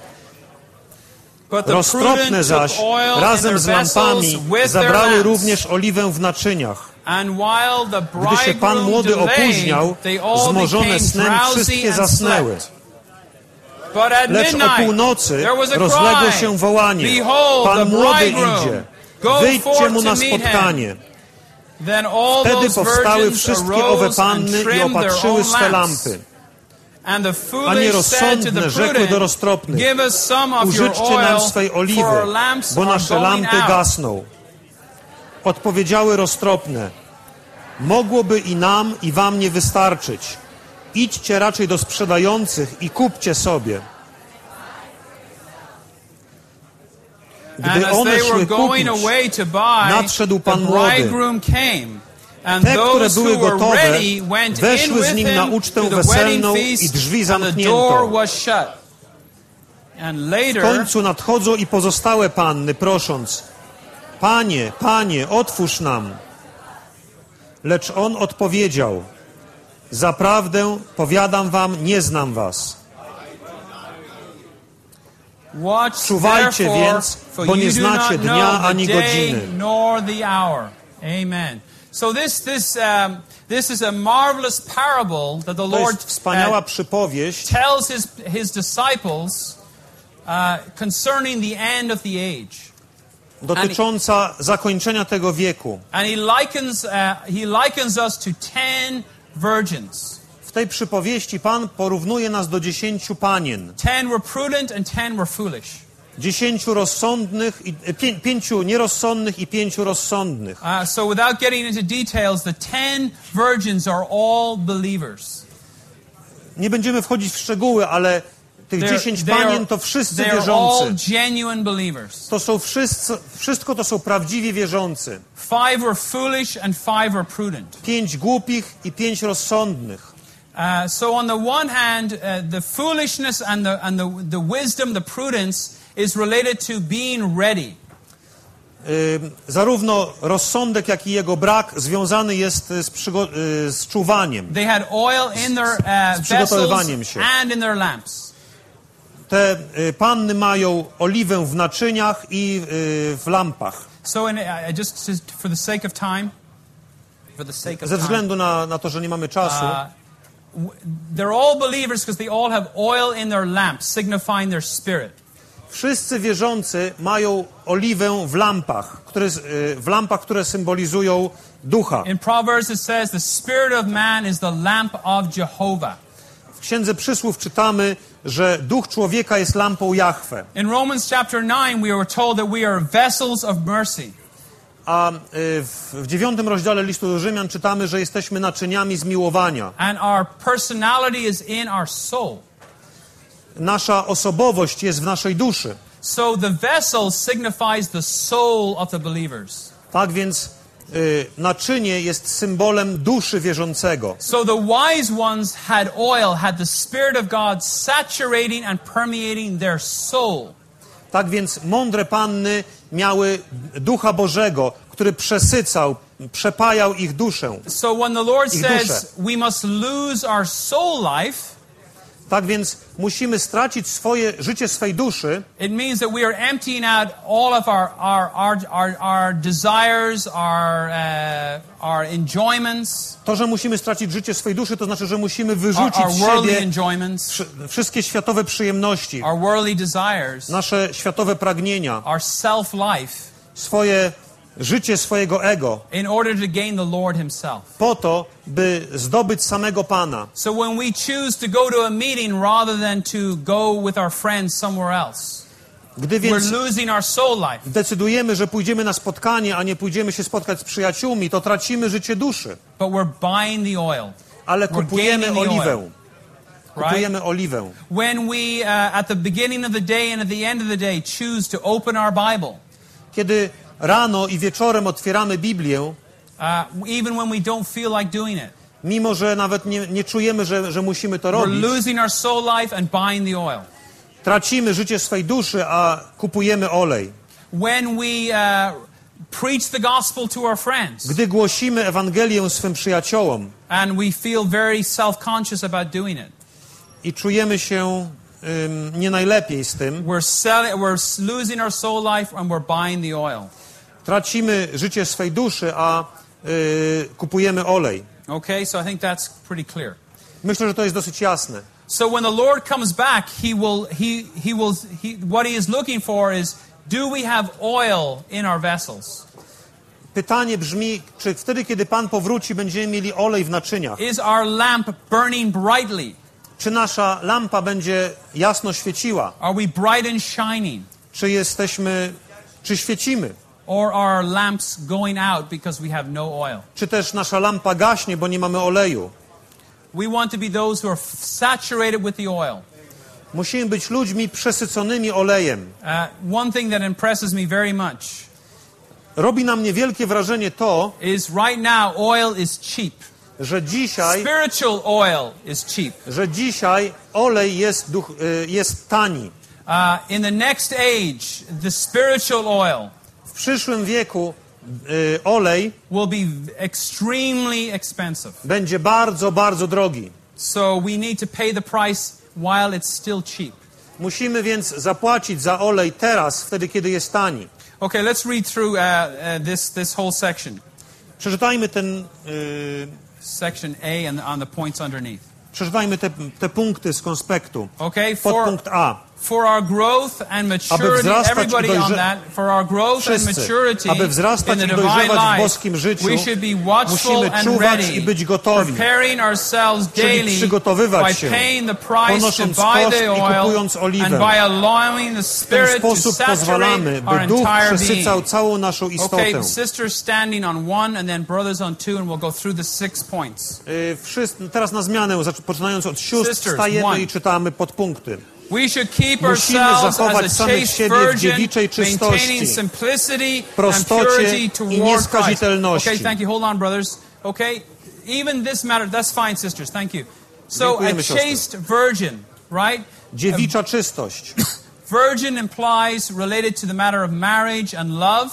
Roztropne zaś razem z lampami zabrały również oliwę w naczyniach. Gdy się Pan Młody opóźniał, zmorzone snem wszystkie zasnęły. Lecz o północy rozległo się wołanie: Pan młody idzie, wyjdźcie mu na spotkanie. Wtedy powstały wszystkie owe panny i opatrzyły swe lampy. A nierozsądne rzekły do roztropnych: użyczcie nam swej oliwy, bo nasze lampy gasną. Odpowiedziały roztropne: mogłoby i nam, i wam nie wystarczyć. Idźcie raczej do sprzedających i kupcie sobie. Gdy one szły kupić, nadszedł Pan młody. Te, które były gotowe, weszły z nim na ucztę weselną i drzwi zamknięto. W końcu nadchodzą i pozostałe panny, prosząc: Panie, Panie, otwórz nam. Lecz on odpowiedział: zaprawdę, powiadam wam, nie znam was. Czuwajcie więc, bo nie znacie dnia ani godziny. Amen. So this is a marvelous parable that the Lord wspaniała przypowieść tells his disciples concerning the end of the age. Dotycząca zakończenia tego wieku. And he likens us to 10 virgins. W tej przypowieści Pan porównuje nas do 10 panien. 10 were prudent and 10 were foolish. 10 rozsądnych, 5 nierozsądnych i 5 rozsądnych. So without getting into details, the 10 virgins are all believers. Nie będziemy wchodzić w szczegóły, ale tych 10 panien to wszyscy wierzący. To są wszystko to są prawdziwie wierzący. 5 were foolish and 5 were prudent. 5 głupich i 5 rozsądnych. So on the one hand, the foolishness and the wisdom, the prudence is related to being ready. Zarówno rozsądek, jak i jego brak związany jest z czuwaniem. They had oil in their przygotowywaniem się. And in their lamps. Te panny mają oliwę w naczyniach i w lampach. So just for the sake of time, ze względu na to, że nie mamy czasu, they're all believers because they all have oil in their lamps, signifying their spirit. Wszyscy wierzący mają oliwę w lampach, które symbolizują ducha. In Proverbs it says the spirit of man is the lamp of Jehovah. W Księdze Przysłów czytamy, że duch człowieka jest lampą Jahwe. In Romans chapter 9 we were told that we are vessels of mercy. A w 9 rozdziale listu do Rzymian czytamy, że jesteśmy naczyniami zmiłowania. And our personality is in our soul. Nasza osobowość jest w naszej duszy. So the vessel signifies the soul of the believers. Tak więc naczynie jest symbolem duszy wierzącego. So the wise ones had oil, had the Spirit of God saturating and permeating their soul. Tak więc mądre panny miały Ducha Bożego, który przepajał ich duszę. So when the Lord says we must lose our soul life, tak więc musimy stracić życie swej duszy. It means that we are emptying out all of our desires, our enjoyments. To, że musimy stracić życie swej duszy, to znaczy, że musimy wyrzucić z siebie wszystkie światowe przyjemności, our worldly desires, nasze światowe pragnienia, our self-life, swoje życie swojego ego, in order to gain the Lord himself. Po to, by zdobyć samego Pana. So when we choose to go to a meeting rather than to go with our friends somewhere else, gdy więc we're losing our soul life. Decydujemy, że pójdziemy na spotkanie, a nie pójdziemy się spotkać z przyjaciółmi, to tracimy życie duszy. But we're buying the oil. Ale kupujemy oliwę. Kupujemy oliwę. When we at the beginning of the day and at the end of the day choose to open our Bible. Kiedy rano i wieczorem otwieramy Biblię, even when we don't feel like doing it. Mimo, że nawet nie czujemy, że musimy to robić. We're losing our soul life and buying the oil. Tracimy życie swej duszy, a kupujemy olej. When we preach the gospel to our friends. Gdy głosimy Ewangelię swym przyjaciołom. And we feel very self-conscious about doing it. I czujemy się nie najlepiej z tym. We're losing our soul life and we're buying the oil. Tracimy życie swej duszy, a kupujemy olej. Okay, so I think that's pretty clear. Myślę, że to jest dosyć jasne. So when the Lord comes back, what he is looking for is, do we have oil in our vessels? Pytanie brzmi, czy wtedy, kiedy Pan powróci, będziemy mieli olej w naczyniach? Is our lamp burning brightly? Czy nasza lampa będzie jasno świeciła? Are we bright and shining? Czy świecimy? Or are our lamps going out because we have no oil? Czy też nasza lampa gaśnie, bo nie mamy oleju? We want to be those who are saturated with the oil. Musimy być ludźmi przesyconymi olejem. One thing that impresses me very much. Robi na mnie wielkie wrażenie to, is right now oil is cheap. Że dzisiaj spiritual oil is cheap. Że dzisiaj olej jest tani. In the next age, the spiritual oil w przyszłym wieku olej will be extremely expensive. Będzie bardzo, bardzo drogi. So we need to pay the price while it's still cheap. Musimy więc zapłacić za olej teraz, wtedy kiedy jest tani. Okay, let's read through this whole section. Przeczytajmy ten section A and on the points underneath. Przeczytajmy te punkty z konspektu. Okay, podpunkt A. For our growth and maturity, everybody on that, for our growth and maturity in the divine life, we should be watchful and ready, preparing ourselves daily by paying the price to buy the oil and by allowing the Spirit to saturate our entire being. Okay, sisters standing on 1 and then brothers on 2, and we'll go through the 6 points. Teraz na zmianę, poczynając od sióstr, stajemy i czytamy podpunkty. We should keep ourselves as a chaste virgin, maintaining simplicity and purity toward Christ. Okay, thank you. Hold on, brothers. Okay, even this matter, that's fine, sisters. Thank you. So a chaste virgin, right? Dziewicza czystość. Virgin implies related to the matter of marriage and love.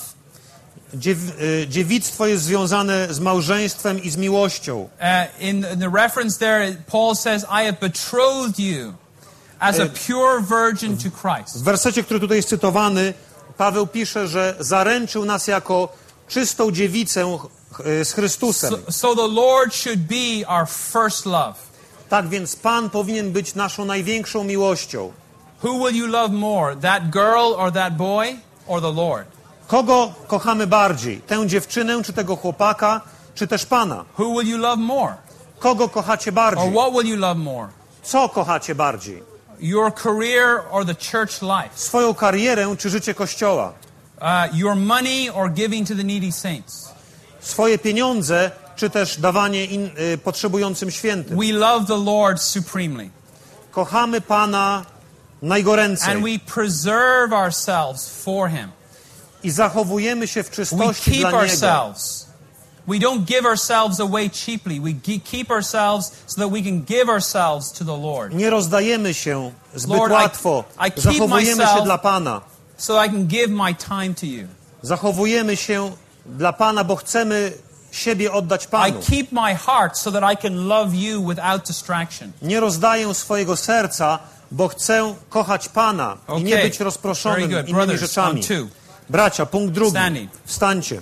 Dziewictwo jest związane z małżeństwem i z miłością. In the reference there, Paul says, I have betrothed you as a pure virgin to Christ. W wersecie, który tutaj jest cytowany, Paweł pisze, że zaręczył nas jako czystą dziewicę z Chrystusem. So the Lord should be our first love. Tak więc Pan powinien być naszą największą miłością. Who will you love more, that girl or that boy or the Lord? Kogo kochamy bardziej? Tę dziewczynę, czy tego chłopaka, czy też Pana? Who will you love more? Kogo kochacie bardziej? Or what will you love more? Co kochacie bardziej? Your career or the church life? Swoją karierę czy życie Kościoła? Your money or giving to the needy saints? Swoje pieniądze czy też dawanie potrzebującym świętym? We love the Lord supremely. Kochamy Pana najgoręcej. And we preserve ourselves for Him. I zachowujemy się w czystości dla Niego. Ourselves. We don't give ourselves away cheaply. We keep ourselves so that we can give ourselves to the Lord. Nie rozdajemy się zbyt łatwo. Zachowujemy się dla Pana. So I can give my time to you. Zachowujemy się dla Pana, bo chcemy siebie oddać Panu. I keep my heart so that I can love you without distraction. Nie rozdaję swojego serca, bo chcę kochać Pana i nie być rozproszonym innymi rzeczami. Bracia, punkt drugi. Wstańcie.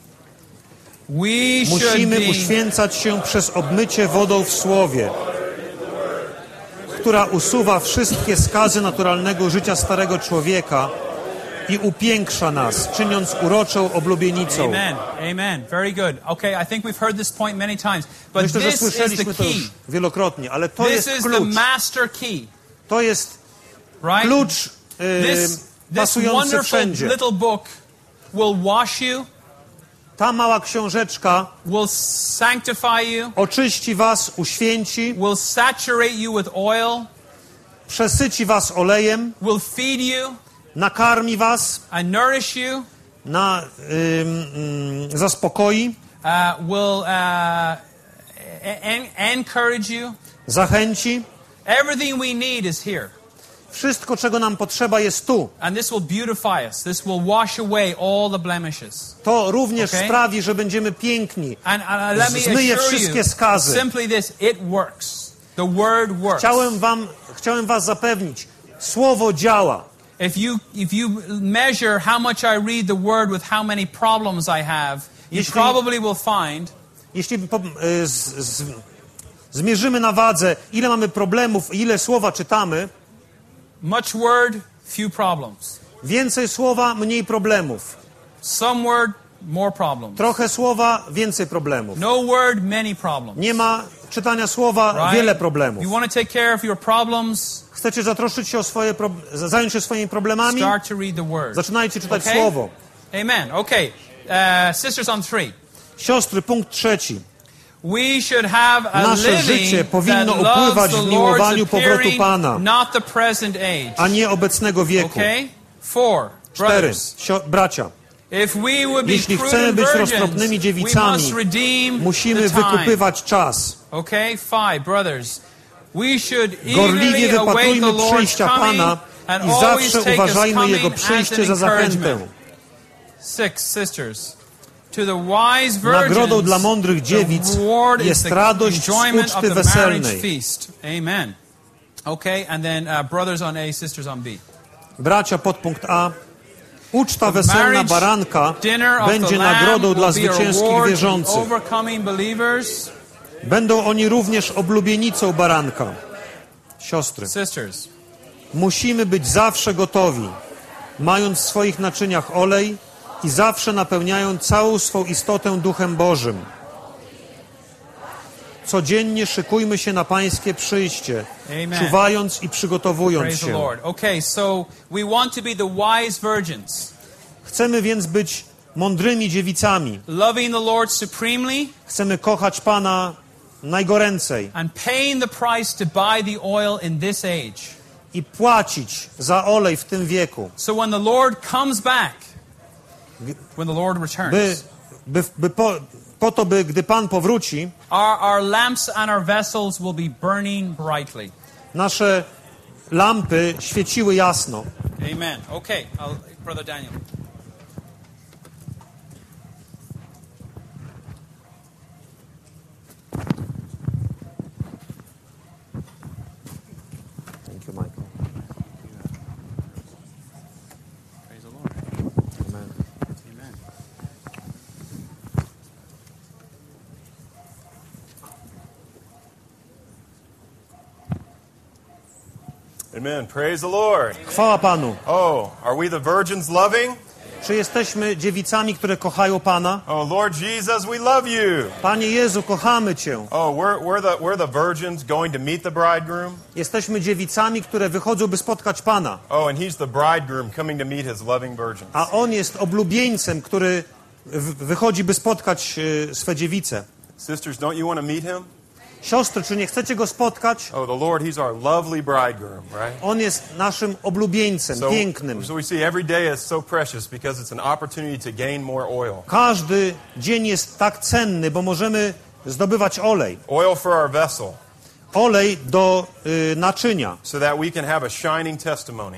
Musimy uświęcać się przez obmycie wodą w Słowie, która usuwa wszystkie skazy naturalnego życia starego człowieka i upiększa nas, czyniąc uroczą oblubienicą. Amen. Amen. Very good. Okay, I think we've heard this point many times, but myślę, this że słyszeliśmy to już wielokrotnie, ale to jest klucz. The master key. To jest klucz pasujący wszędzie. This little book will wash you. Ta mała książeczka will sanctify you, oczyści was, uświęci, will saturate you with oil, przesyci was olejem, will feed you, nakarmi was, and nourish you, zaspokoi, will encourage you. Zachęci. Everything we need is here. Wszystko, czego nam potrzeba, jest tu. And this will beautify us. This will wash away all the blemishes. To również sprawi, że będziemy piękni. Zmyje wszystkie skazy. Simply this, it works. The word works. Chciałem was zapewnić, Słowo działa. If you measure how much I read the word with how many problems I have, you probably will find. Jeśli zmierzymy na wadze, ile mamy problemów, ile słowa czytamy, much word, few problems. Więcej słowa, mniej problemów. Some word, more problems. Trochę słowa, więcej problemów. No word, many problems. Nie ma czytania słowa, wiele problemów. You want to take care of your problems? Chcecie zatroszczyć się o swoje zająć się swoimi problemami? Start to read the word. Zaczynajcie czytać słowo. Amen. Okay. Sisters on 3. Siostry, punkt 3. We should have a Nasze życie powinno upływać w miłowaniu powrotu Pana, not the present age. A nie obecnego wieku. Okay? 4. 4. Bracia. Jeśli chcemy być roztropnymi dziewicami, musimy wykupywać czas. Okay? 5. Brothers. Gorliwie wypatrujmy przyjścia Pana i zawsze uważajmy Jego przyjście za zachętę. 6. Sisters. Nagrodą dla mądrych dziewic jest radość z uczty weselnej. Amen. Okay, and then brothers on A, sisters on B. Bracia, podpunkt A. Uczta weselna baranka będzie nagrodą dla zwycięskich wierzących. Będą oni również oblubienicą baranka. Siostry, musimy być zawsze gotowi, mając w swoich naczyniach olej i zawsze napełniając całą swą istotę Duchem Bożym. Codziennie szykujmy się na Pańskie przyjście, czuwając i przygotowując się. Okay, so we want to be the wise virgins. Chcemy więc być mądrymi dziewicami. Loving the Lord supremely. Chcemy kochać Pana najgoręcej. And paying the price to buy the oil in this age. I płacić za olej w tym wieku. So when the Lord comes back, when the Lord returns, gdy Pan powróci, our lamps and our vessels will be burning brightly. Nasze lampy świeciły jasno. Amen. Okay, Brother Daniel. Thank you, Michael. Praise the Lord. Amen. Amen. Amen. Praise the Lord. Chwała Panu. Oh, are we the virgins loving? Czy jesteśmy dziewicami, które kochają Pana? Oh, Lord Jesus, we love you. Panie Jezu, kochamy Cię. Oh, we're the virgins going to meet the bridegroom. Jesteśmy dziewicami, które wychodzą, by spotkać Pana. Oh, and he's the bridegroom coming to meet his loving virgins. A On jest oblubieńcem, który wychodzi, by spotkać swe dziewice. Sisters, don't you want to meet him? Siostry, czy nie chcecie Go spotkać? Oh, the Lord, he's our lovely bridegroom, right? On jest naszym oblubieńcem, pięknym. So we see every day is so precious because it's an opportunity to gain more oil. Każdy dzień jest tak cenny, bo możemy zdobywać olej. Oil for our vessel. Olej do naczynia. So that we can have a shining testimony.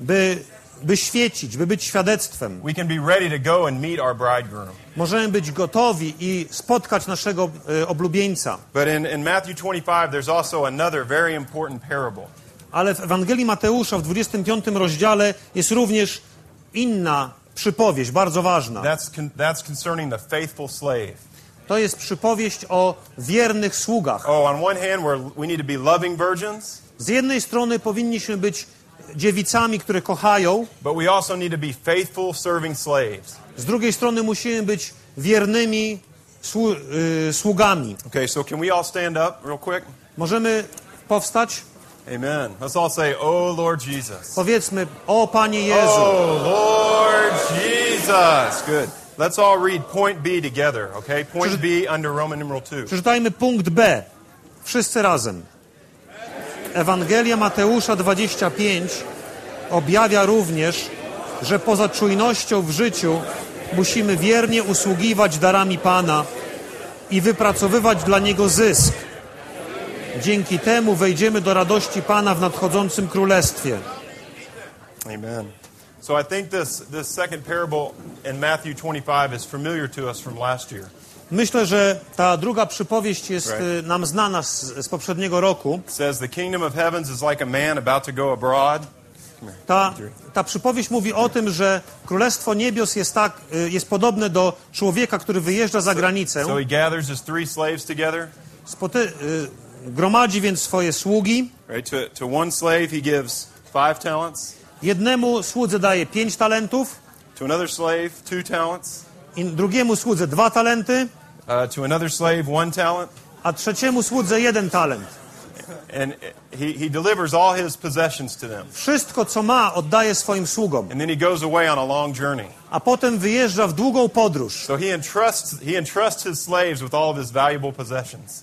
By świecić, by być świadectwem. We can be ready to go and meet our bridegroom. Możemy być gotowi i spotkać naszego oblubieńca. But in Matthew 25 there's also another very important parable. Ale w Ewangelii Mateusza w 25 rozdziale jest również inna przypowieść, bardzo ważna. That's concerning the faithful slave. To jest przypowieść o wiernych sługach. Oh, on one hand we need to be loving virgins. Z jednej strony powinniśmy być dziewicami, które kochają. But we also need to be faithful serving slaves. Z drugiej strony musimy być wiernymi sługami. Okay, so can we all stand up real quick? Możemy powstać? Amen. Let's all say, "Oh Lord Jesus." Powiedzmy, o Panie Jezu. Oh Lord Jesus. Good. Let's all read point B together, okay? Point B under Roman numeral 2. Przeczytajmy punkt B. Wszyscy razem. Ewangelia Mateusza 25 objawia również, że poza czujnością w życiu musimy wiernie usługiwać darami Pana i wypracowywać dla Niego zysk. Dzięki temu wejdziemy do radości Pana w nadchodzącym królestwie. Amen. So I think this second parable in Matthew 25 is familiar to us from last year. Myślę, że ta druga przypowieść jest nam znana z poprzedniego roku. It says the kingdom of heavens is like a man about to go abroad. Ta przypowieść mówi o tym, że Królestwo Niebios jest podobne do człowieka, który wyjeżdża za granicę. So he gathers his 3 slaves together. gromadzi więc swoje sługi. Right? To one slave he gives 5 talents. Jednemu słudze daje 5 talentów. To another slave 2 talents. I drugiemu słudze 2 talenty. To another slave 1 talent. A trzeciemu słudze 1 talent. And he delivers all his possessions to them. Wszystko, co ma, oddaje swoim sługom. And then he goes away on a long journey. A potem wyjeżdża w długą podróż. So he entrusts his slaves with all of his valuable possessions.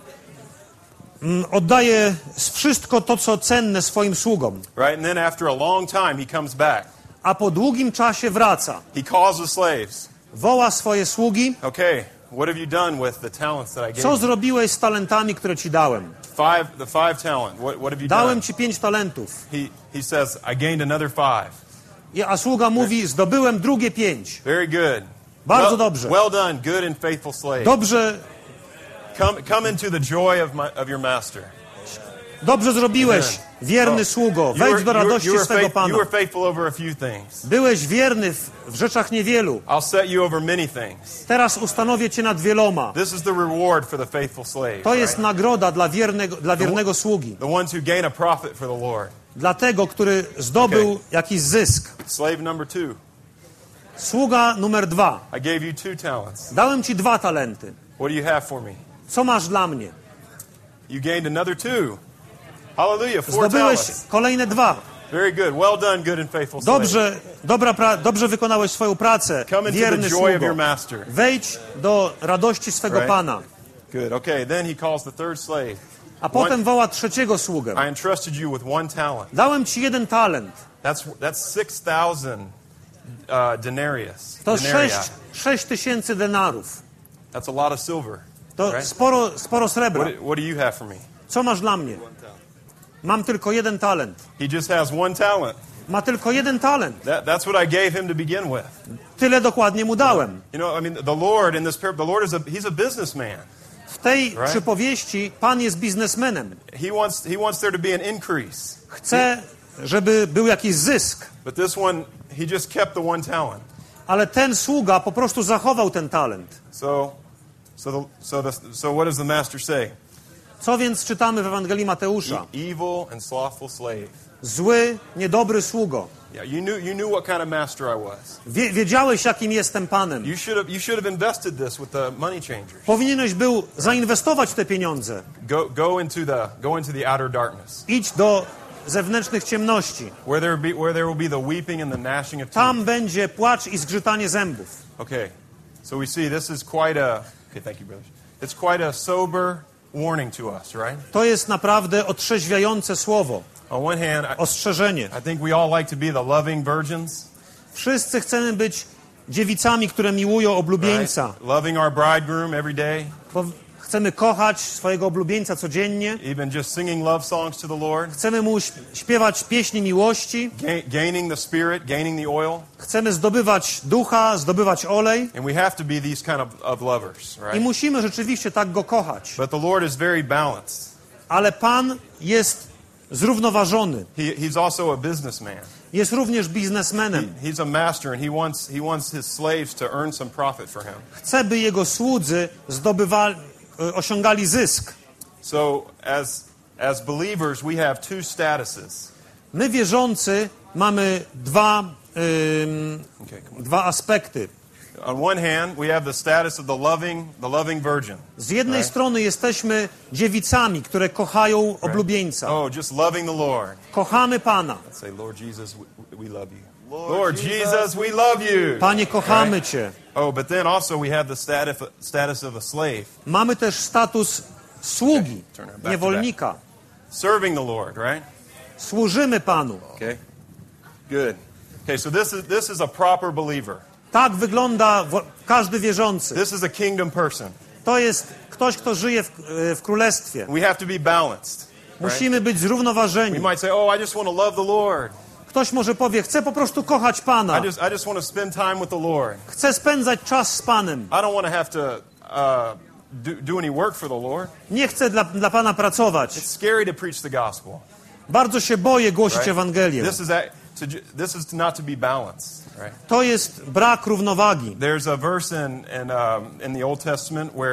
Oddaje wszystko to, co cenne swoim sługom. Right? And then after a long time he comes back. A po długim czasie wraca. He calls the slaves. Woła swoje sługi. Okay, what have you done with the talents that I gave you? Co zrobiłeś z talentami, które ci dałem? The 5 talent. What have you done? Dałem ci 5 talentów. He says, I gained another 5. A sługa mówi, zdobyłem drugie 5. Very good. Bardzo dobrze. Well done, good and faithful slave. Dobrze. Come into the joy of your master. Dobrze zrobiłeś, wierny sługo. Wejdź do radości swego Pana. You were faithful over a few things. Byłeś wierny w rzeczach niewielu. I'll set you over many things. Teraz ustanowię cię nad wieloma. This is the reward for the faithful slave. To jest nagroda dla wiernego sługi. The ones who gain a profit for the Lord. Dla tego, który zdobył jakiś zysk. Slave number 2. Sługa numer 2. I gave you 2 talents. Dałem ci 2 talenty. What do you have for me? Co masz dla mnie? You gained another 2. Hallelujah, 4 Zdobyłeś talents. kolejne 2. Very good. Well done, good and faithful slave. Dobrze wykonałeś swoją pracę, wierny sługo. Wejdź do radości swego Pana. Good. Okay, then he calls the third slave. A potem woła trzeciego sługę. I entrusted you with 1 talent. Dałem ci 1 talent. That's 6,000 denarius. To 6,000 denarów. That's a lot of silver. To sporo srebra. What do you have for me? Co masz dla mnie? Mam tylko 1 talent. He just has 1 talent. Ma tylko 1 talent. That's what I gave him to begin with. Tyle dokładnie mu dałem. You know, I mean, the Lord in this parable, the Lord he's a businessman. W tej przypowieści Pan jest biznesmenem. He wants there to be an increase. Chce, żeby był jakiś zysk. But this one, he just kept the 1 talent. Ale ten sługa po prostu zachował ten talent. So what does the master say? Co więc czytamy w Ewangelii Mateusza? Evil and slothful slave. Zły, niedobry sługo. Yeah, you knew what kind of master I was. Wiedziałeś, jakim jestem Panem. You should have invested this with the money changers. Powinieneś był zainwestować te pieniądze. Go into the outer darkness. Idź do zewnętrznych ciemności. Where there will be the weeping and the gnashing of teeth. Tam będzie płacz i zgrzytanie zębów. Okay. So we see this is quite thank you, brothers. It's quite a sober warning to us, right? To jest naprawdę otrzeźwiające słowo. On one hand, ostrzeżenie. I think we all like to be the loving virgins. Wszyscy chcemy być dziewicami, które miłują oblubieńca. Right? Loving our bridegroom every day. Chcemy kochać swojego oblubieńca codziennie. Even just singing love songs to the Lord. Chcemy mu śpiewać pieśni miłości. Gaining the spirit, gaining the oil. Chcemy zdobywać ducha, zdobywać olej. And we have to be these kind of lovers, right? I musimy rzeczywiście tak go kochać. But the Lord is very balanced. Ale Pan jest zrównoważony. He's also a businessman. Jest również biznesmenem. He's a master and he wants his slaves to earn some profit for him. Chce, by jego słudzy osiągali zysk. So as believers we have 2 statuses. My wierzący mamy dwa aspekty. On one hand we have the status of the loving virgin. Z jednej strony jesteśmy dziewicami, które kochają oblubieńca. Oh, just loving the Lord. Kochamy Pana. Let's say, Lord Jesus, we love you. Lord Jesus, we love you. Panie, kochamy Cię. Oh, but then also we have the status of a slave. Mamy też status sługi, niewolnika. Serving the Lord, right? Służymy Panu. Okay. Good. Okay, so this is a proper believer. Tak wygląda każdy wierzący. This is a kingdom person. To jest ktoś, kto żyje w królestwie. We have to be balanced. Musimy być zrównoważeni. We might say, "Oh, I just want to love the Lord." Ktoś może powie, chcę po prostu kochać Pana. I just want to spend time with the Lord. Chcę spędzać czas z Panem. I don't want to have to do any work for the Lord. Nie chcę dla Pana pracować. It's scary to preach the gospel. Bardzo się boję głosić Ewangelię. This is not to be balanced. Right? To jest brak równowagi. There's a verse in the Old Testament where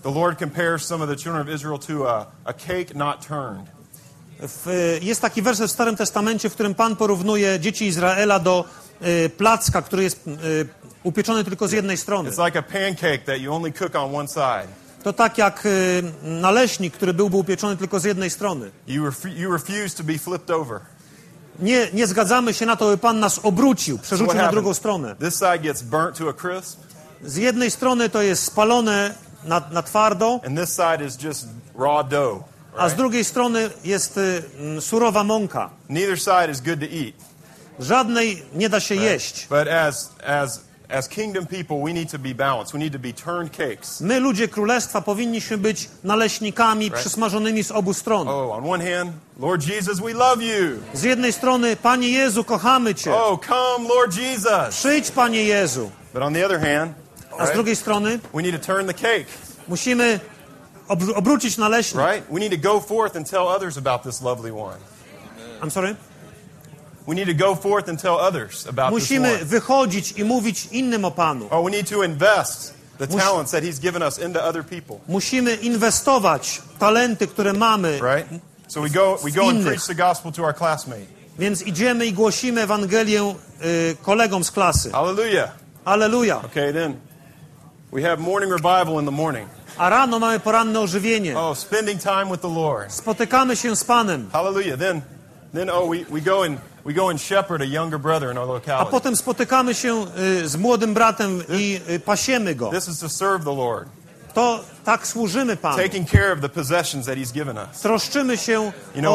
The Lord compares some of the children of Israel to a cake not turned. Jest taki werset w Starym Testamencie, w którym Pan porównuje dzieci Izraela do placka, który jest upieczony tylko z jednej strony. It's like a pancake that you only cook on one side. To tak jak naleśnik, który byłby upieczony tylko z jednej strony. You refuse to be flipped over. Nie zgadzamy się na to, by Pan nas obrócił, przerzucił na drugą stronę. This side gets burnt to a crisp. Z jednej strony to jest spalone na twardo, and this side is just raw dough. A z drugiej strony jest surowa mąka. Neither side is good to eat. Żadnej nie da się jeść. But as kingdom people, we need to be balanced. We need to be turned cakes. My, ludzie królestwa, powinniśmy być naleśnikami przysmażonymi z obu stron. Oh, on one hand, Lord Jesus, we love you. Z jednej strony, Panie Jezu, kochamy Cię. Oh, come, Lord Jesus. Przyjdź, Panie Jezu. But on the other hand, a z drugiej strony, we need to turn the cake. Musimy obrócić naleśnik. Right? We need to go forth and tell others about this lovely one. I'm sorry? We need to go forth and tell others about this one. Musimy wychodzić i mówić innym o Panu. Oh, we need to invest the talents that He's given us into other people. Musimy inwestować talenty, które mamy. Right? So we go and preach the gospel to our classmate. Więc idziemy i głosimy Ewangelię kolegom z klasy. Hallelujah. Hallelujah. Okay, then we have morning revival in the morning. A rano mamy poranne ożywienie. Oh, spending time with the Lord. Spotykamy się z Panem. Hallelujah. Then we go and shepherd a younger brother in our locality. A potem spotykamy się z młodym bratem i pasiemy go. This is to serve the Lord. To tak służymy Panu. Taking care of the possessions that He's given us. Troszczymy się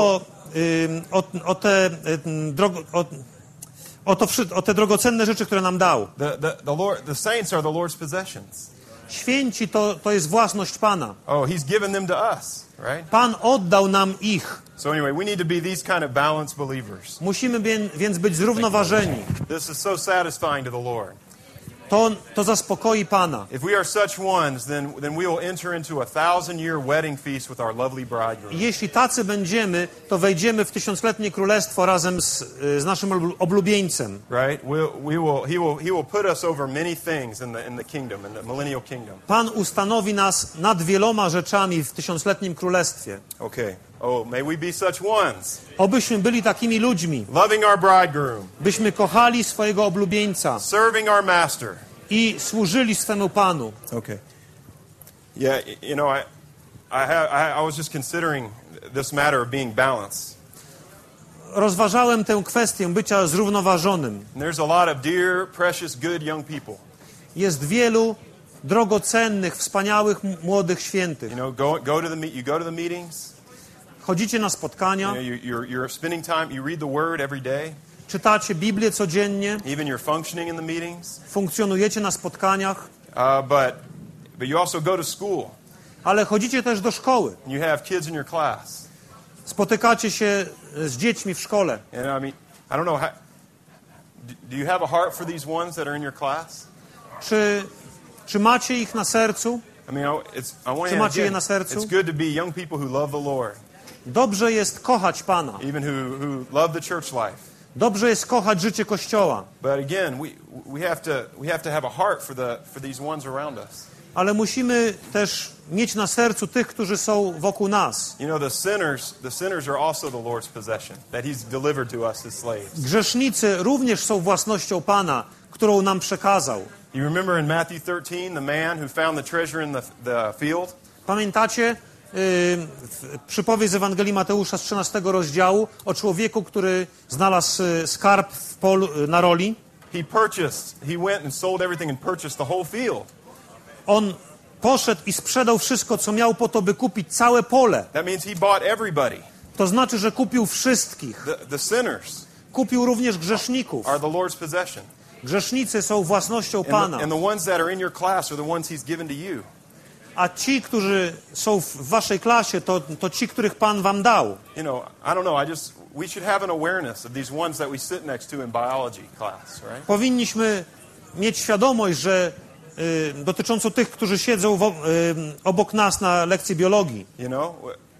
o te drogocenne rzeczy, które nam dał. The saints are the Lord's possessions. Święci to jest własność Pana. Oh, He's given them to us, right? Pan oddał nam ich. So anyway, we need to be these kind of balanced believers. Musimy więc być zrównoważeni. This is so satisfying to the Lord. To zaspokoi Pana. If we are such ones, then we will enter into a 1000-year wedding feast with our lovely bridegroom. Jeśli tacy będziemy, to wejdziemy w tysiącletnie królestwo razem z naszym oblubieńcem. Right? He will put us over many things in the kingdom, in the millennial kingdom. Pan ustanowi nas nad wieloma rzeczami w tysiącletnim królestwie. Okay. Oh, may we be such ones. Obyśmy byli takimi ludźmi. Loving our bridegroom. Byśmy kochali swojego oblubieńca. Serving our master. I służyli swemu Panu. Okay. Yeah, you know, I was just considering this matter of being balanced. Rozważałem tę kwestię bycia zrównoważonym. There's a lot of dear, precious, good young people. Jest wielu drogocennych, wspaniałych młodych świętych. You know, you go to the meetings. Chodzicie na spotkania. You're spending time. You read the Word every day. Czytacie Biblię codziennie. Even you're functioning in the meetings. Funkcjonujecie na spotkaniach. But you also go to school. Ale chodzicie też do szkoły. You have kids in your class. Spotykacie się z dziećmi w szkole. And I mean, I don't know do you have a heart for these ones that are in your class? Czy macie ich na sercu? I mean, Czy macie je na sercu? It's good to be young people who love the Lord. Dobrze jest kochać Pana. Even who love the church life. Dobrze jest kochać życie Kościoła. But again, we have to have a heart for these ones around us. Ale musimy też mieć na sercu tych, którzy są wokół nas. You know, the sinners are also the Lord's possession that He's delivered to us as slaves. Grzesznicy również są własnością Pana, którą nam przekazał. You remember in Matthew 13, the man who found the treasure in the field? Pamiętacie przypowieść z Ewangelii Mateusza z 13 rozdziału o człowieku, który znalazł skarb w polu na roli? He went and sold everything and purchased the whole field. On poszedł i sprzedał wszystko, co miał po to, by kupić całe pole. That means he bought everybody. To znaczy, że kupił wszystkich. The sinners. Kupił również grzeszników. Are the Lord's possession. Grzesznicy są własnością Pana. And the ones that are in your class are the ones He's given to you. A ci, którzy są w waszej klasie, to ci, których Pan wam dał. You know, I don't know. We should have an awareness of these ones that we sit next to in biology class, right? Powinniśmy mieć świadomość, że dotyczącą tych, którzy siedzą obok nas na lekcji biologii. You know,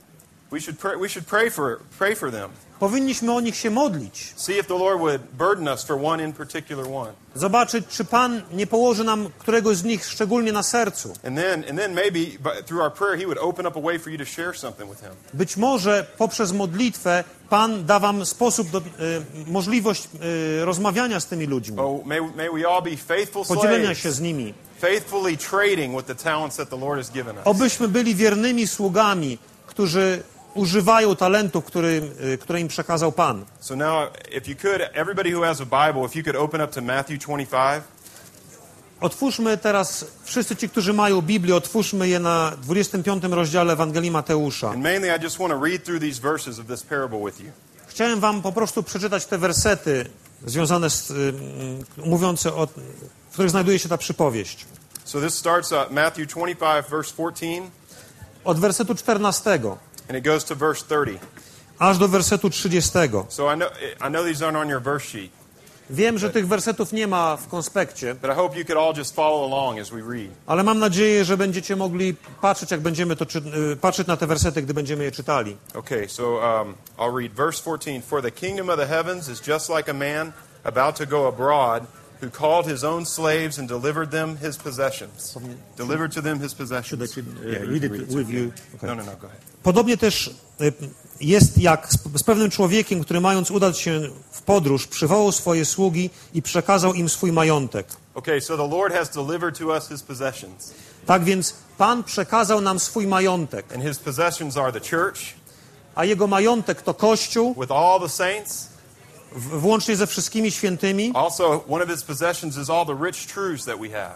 We should pray for them. Powinniśmy o nich się modlić. See if the Lord would burden us for one in particular one. Zobaczyć, czy Pan nie położy nam któregoś z nich szczególnie na sercu. And then maybe through our prayer he would open up a way for you to share something with him. Być może poprzez modlitwę Pan da wam sposób, możliwość rozmawiania z tymi ludźmi. May we all be faithful podzielenia się z nimi. Faithfully trading with the talents that the Lord has given us. Obyśmy byli wiernymi sługami, którzy używają talentów, które im przekazał Pan. So now, if you could, everybody who has a Bible, if you could open up to Matthew 25. Otwórzmy teraz, wszyscy ci, którzy mają Biblię, otwórzmy je na 25 rozdziale Ewangelii Mateusza. And mainly I just want to read through these verses of this parable with you. Chciałem wam po prostu przeczytać te wersety związane z, mówiące o, w których znajduje się ta przypowieść. So this starts Matthew 25 verse 14. Od wersetu 14. And it goes to verse 30. Aż do wersetu 30. So I know these aren't on your verse sheet. Wiem, że tych wersetów nie ma w konspekcie. But I hope you could all just follow along as we read. Ale mam nadzieję, że będziecie mogli patrzeć, jak będziemy patrzeć na te wersety, gdy będziemy je czytali. Okay, so I'll read verse 14. For the kingdom of the heavens is just like a man about to go abroad, who called his own slaves and delivered them his possessions. Delivered to them his possessions. Read it with you. Okay. No, go ahead. Podobnie też jest jak z pewnym człowiekiem, który mając udać się w podróż, przywołał swoje sługi i przekazał im swój majątek. Okay, so the Lord has delivered to us his possessions. Tak więc Pan przekazał nam swój majątek. And his possessions are the church. A jego majątek to Kościół. With all the saints. Włącznie ze wszystkimi świętymi. Also, one of his possessions is all the rich truths that we have.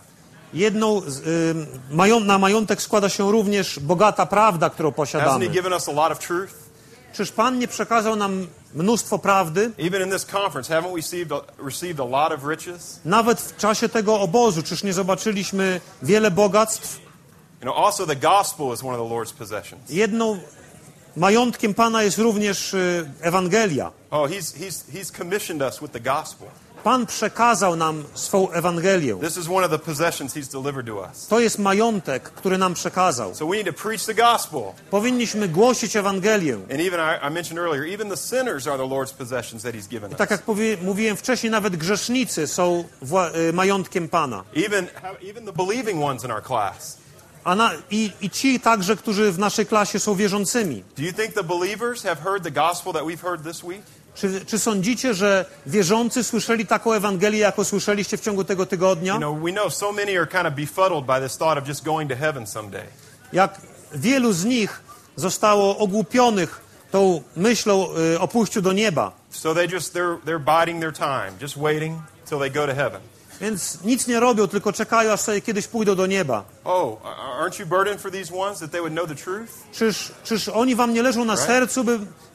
Na majątek składa się również bogata prawda, którą posiadamy. Hasn't he given us a lot of truth? Czyż Pan nie przekazał nam mnóstwo prawdy? Even in this conference, haven't we received a lot of riches? Nawet w czasie tego obozu, czyż nie zobaczyliśmy wiele bogactw? You know, also the gospel is one of the Lord's possessions. Majątkiem Pana jest również Ewangelia. Oh, he's commissioned us with the gospel. Pan przekazał nam swą Ewangelię. This is one of the possessions he's delivered to us. To jest majątek, który nam przekazał. So we need to preach the gospel. Powinniśmy głosić Ewangelię. And even I mentioned earlier, even the sinners are the Lord's possessions that he's given us. I tak jak mówiłem wcześniej, nawet grzesznicy są majątkiem Pana. Even the believing ones in our class. I ci także, którzy w naszej klasie są wierzącymi. Do you think the believers have heard the gospel that we've heard this week? Czy sądzicie, że wierzący słyszeli taką Ewangelię, jaką słyszeliście w ciągu tego tygodnia? You know, we know so many are kind of befuddled by this thought of just going to heaven someday. Jak wielu z nich zostało ogłupionych tą myślą o pójściu do nieba. So they're biding their time, just waiting till they go to heaven. Więc nic nie robią, tylko czekają, aż sobie kiedyś pójdą do nieba. Oh, aren't you burdened for these ones that they would know the truth? Czyż oni wam nie leżą na sercu,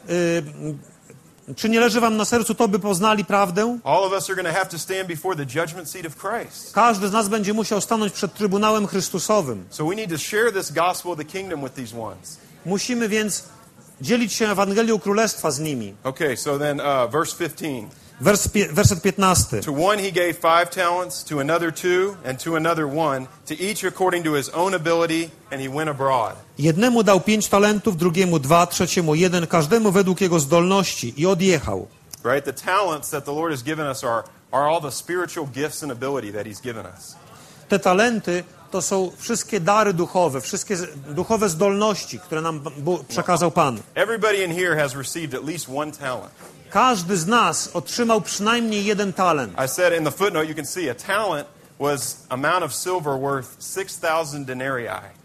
czy nie leży wam na sercu to, by poznali prawdę? All of us are going to have to stand before the judgment seat of Christ. Każdy z nas będzie musiał stanąć przed Trybunałem Chrystusowym. So we need to share this gospel of the kingdom with these ones. Musimy więc dzielić się Ewangelią Królestwa z nimi. Okay, so then verse 15. Werset 15. To one he gave 5 talents, to another 2, and to another 1, to each according to his own ability, and he went abroad. Jednemu dał 5 talentów, drugiemu 2, trzeciemu 1, każdemu według jego zdolności i odjechał. Right, the talents that the Lord has given us are all the spiritual gifts and ability that he's given us. Te talenty to są wszystkie dary duchowe, wszystkie duchowe zdolności, które nam przekazał Pan. Everybody in here has received at least one talent. Każdy z nas otrzymał przynajmniej 1 talent. I said in the footnote, you can see a talent was amount of silver worth 6,000 denarii.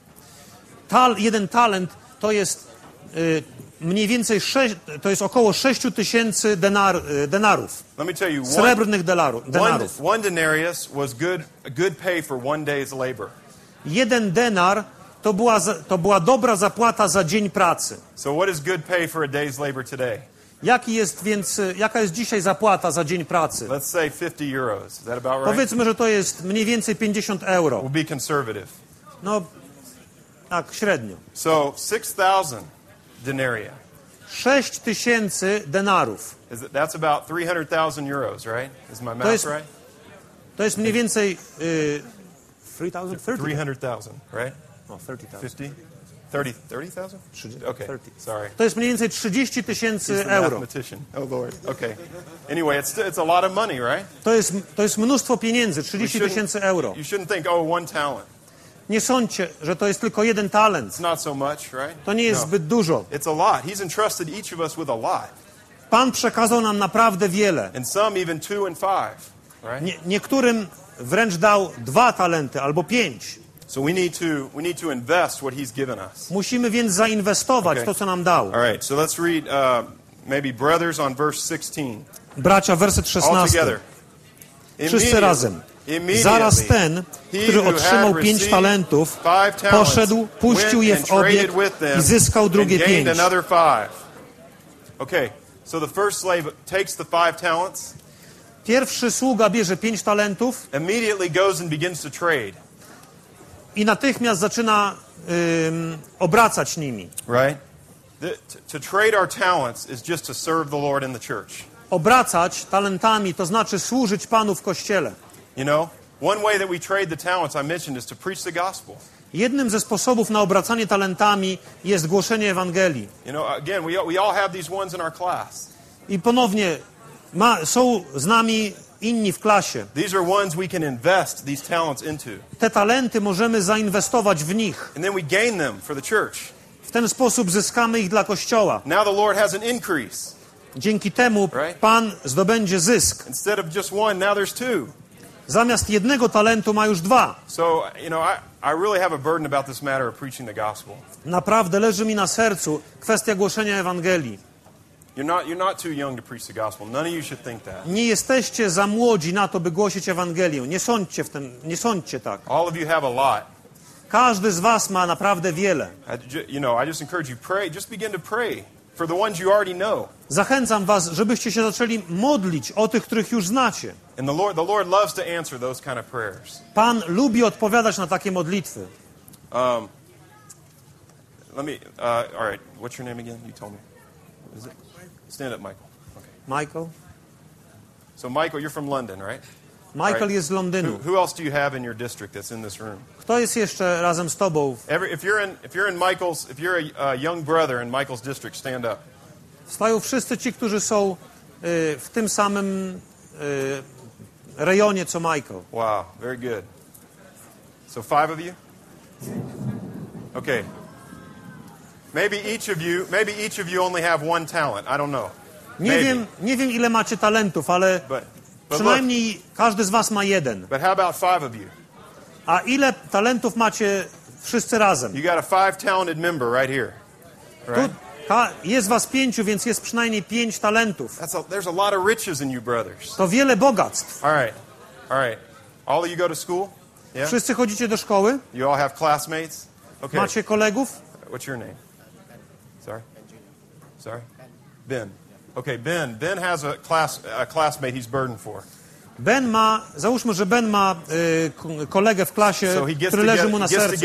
1 talent to jest mniej więcej to jest około 6,000 denarów. Let me tell you, srebrnych denarów. One denarius was good pay for one day's labor. 1 denar to była dobra zapłata za dzień pracy. So what is good pay for a day's labor today? Jaka jest dzisiaj zapłata za dzień pracy? Let's say 50 euros. Is that about right? Powiedzmy, że to jest mniej więcej 50 euro. We'll be conservative. No, tak, średnio. So 6,000 denarii. 6,000 denarów. That's about 300,000 euros, right? Is my math right? To jest mniej więcej 300,000, right? Oh, 30,000. 50? 30,000? Okay, sorry. To jest mniej więcej 30 tysięcy euro. Oh Lord. Okay. Anyway, it's a lot of money, right? To jest mnóstwo pieniędzy, 30 tysięcy euro. You shouldn't think, oh, one talent. Nie sądźcie, że to jest tylko jeden talent. It's not so much, right? To nie jest zbyt dużo. It's a lot. He's entrusted each of us with a lot. Pan przekazał nam naprawdę wiele. And some even 2 and 5, right? Niektórym wręcz dał 2 talenty albo 5. So we need to invest what he's given us. Musimy więc zainwestować to, co nam dał. All right, so let's read maybe brothers on verse 16. Bracia, werset 16. Wszyscy razem. Zaraz ten, który otrzymał 5 talentów, poszedł, puścił je w obieg i zyskał drugie 5. Okay, so the first slave takes the 5 talents. Pierwszy sługa bierze 5 talentów. Immediately goes and begins to trade. I natychmiast zaczyna obracać nimi. Right? To trade our talents is just to serve the Lord in the church. Obracać talentami to znaczy służyć Panu w kościele. You know, one way that we trade the talents I mentioned is to preach the gospel. Jednym ze sposobów na obracanie talentami jest głoszenie Ewangelii. You know, again, we all have these ones in our class. I ponownie są z nami inni w klasie. These are ones we can invest these talents into. Te talenty możemy zainwestować w nich. And then we gain them for the church. W ten sposób zyskamy ich dla Kościoła. Now the Lord has an increase. Dzięki temu Pan zdobędzie zysk. Instead of just one, now there's 2. Zamiast jednego talentu ma już 2. So, you know, I really have a burden about this matter of preaching the gospel. Naprawdę leży mi na sercu kwestia głoszenia Ewangelii. You're not too young to preach the gospel. None of you should think that. Nie jesteście za młodzi na to, by głosić Ewangelię. Nie sądźcie tak. All of you have a lot. Każdy z was ma naprawdę wiele. I just encourage you, pray. Just begin to pray for the ones you already know. Zachęcam was, żebyście się zaczęli modlić o tych, których już znacie. And the Lord loves to answer those kind of prayers. Pan lubi odpowiadać na takie modlitwy. All right. What's your name again? You told me. Is it? Stand up, Michael. Okay. Michael? So Michael, you're from London, right? Michael jest z Londynu. Who else do you have in your district that's in this room? Kto jest jeszcze razem z tobą? If you're a young brother in Michael's district, stand up. Wstają wszyscy ci, którzy są w tym samym rejonie co Michael. Wow, very good. So 5 of you? Okay. Maybe each of you only have 1 talent. I don't know. Nie wiem ile macie talentów, ale przynajmniej każdy z was ma 1. But how about 5 of you? A ile talentów macie wszyscy razem? You got a 5 talented member right here. Right? Jest was 5, więc jest przynajmniej 5 talentów. There's a lot of riches in you, brothers. To wiele bogactw. All right. All of you go to school? Yeah? Wszyscy chodzicie do szkoły? You all have classmates? Okay. Macie kolegów? What's your name? Sorry? Ben. Okay, Ben has a classmate he's burdened for. Załóżmy, że Ben ma kolegę w klasie, który leży mu na sercu.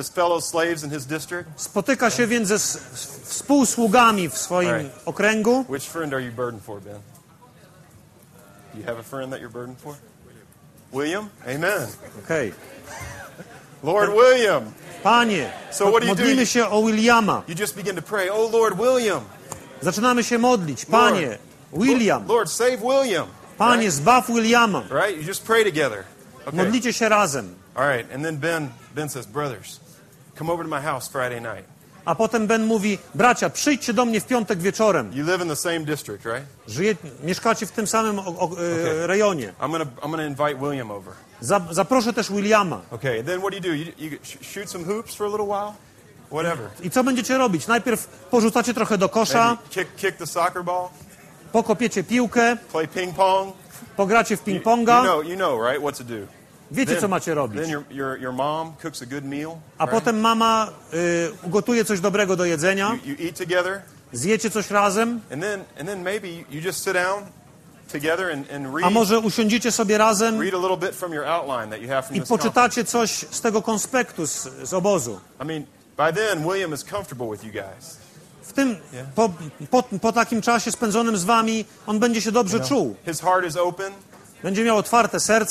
Spotyka się więc ze współsługami w swoim okręgu. Which friend are you burdened for, Ben? Do you have a friend that you're burdened for? William? Amen. Okay. Lord William. Panie, modlimy się o Williama. You just begin to pray, oh Lord William. Zaczynamy się modlić. Panie, William. Lord, save William. Panie, zbaw Williama. Right? You just pray together. Okay. Modlicie się razem. All right, and then Ben says, brothers, come over to my house Friday night. A potem Ben mówi, bracia, przyjdźcie do mnie w piątek wieczorem. You live in the same district, right? Mieszkacie w tym samym rejonie. I'm gonna invite William over. Zaproszę też Williama. Okay, and then what do? You shoot some hoops for a little while? Whatever. I co będziecie robić? Najpierw porzucacie trochę do kosza. Kick the soccer ball. Pokopiecie piłkę. Play ping pong. Pogracie w ping-ponga. You know, right? What to do. Wiecie, co macie robić. Then your mom cooks a good meal. A potem mama ugotuje coś dobrego do jedzenia. You eat together. Zjecie coś razem. And then maybe you just sit down together and read. A może usiądziecie sobie razem read a little bit from your outline that you have from i poczytacie coś z tego konspektu z obozu. I mean, by then William is comfortable with you guys. W tym, po takim czasie spędzonym z wami, on będzie się dobrze czuł. His heart is open. Będzie miał otwarte serce.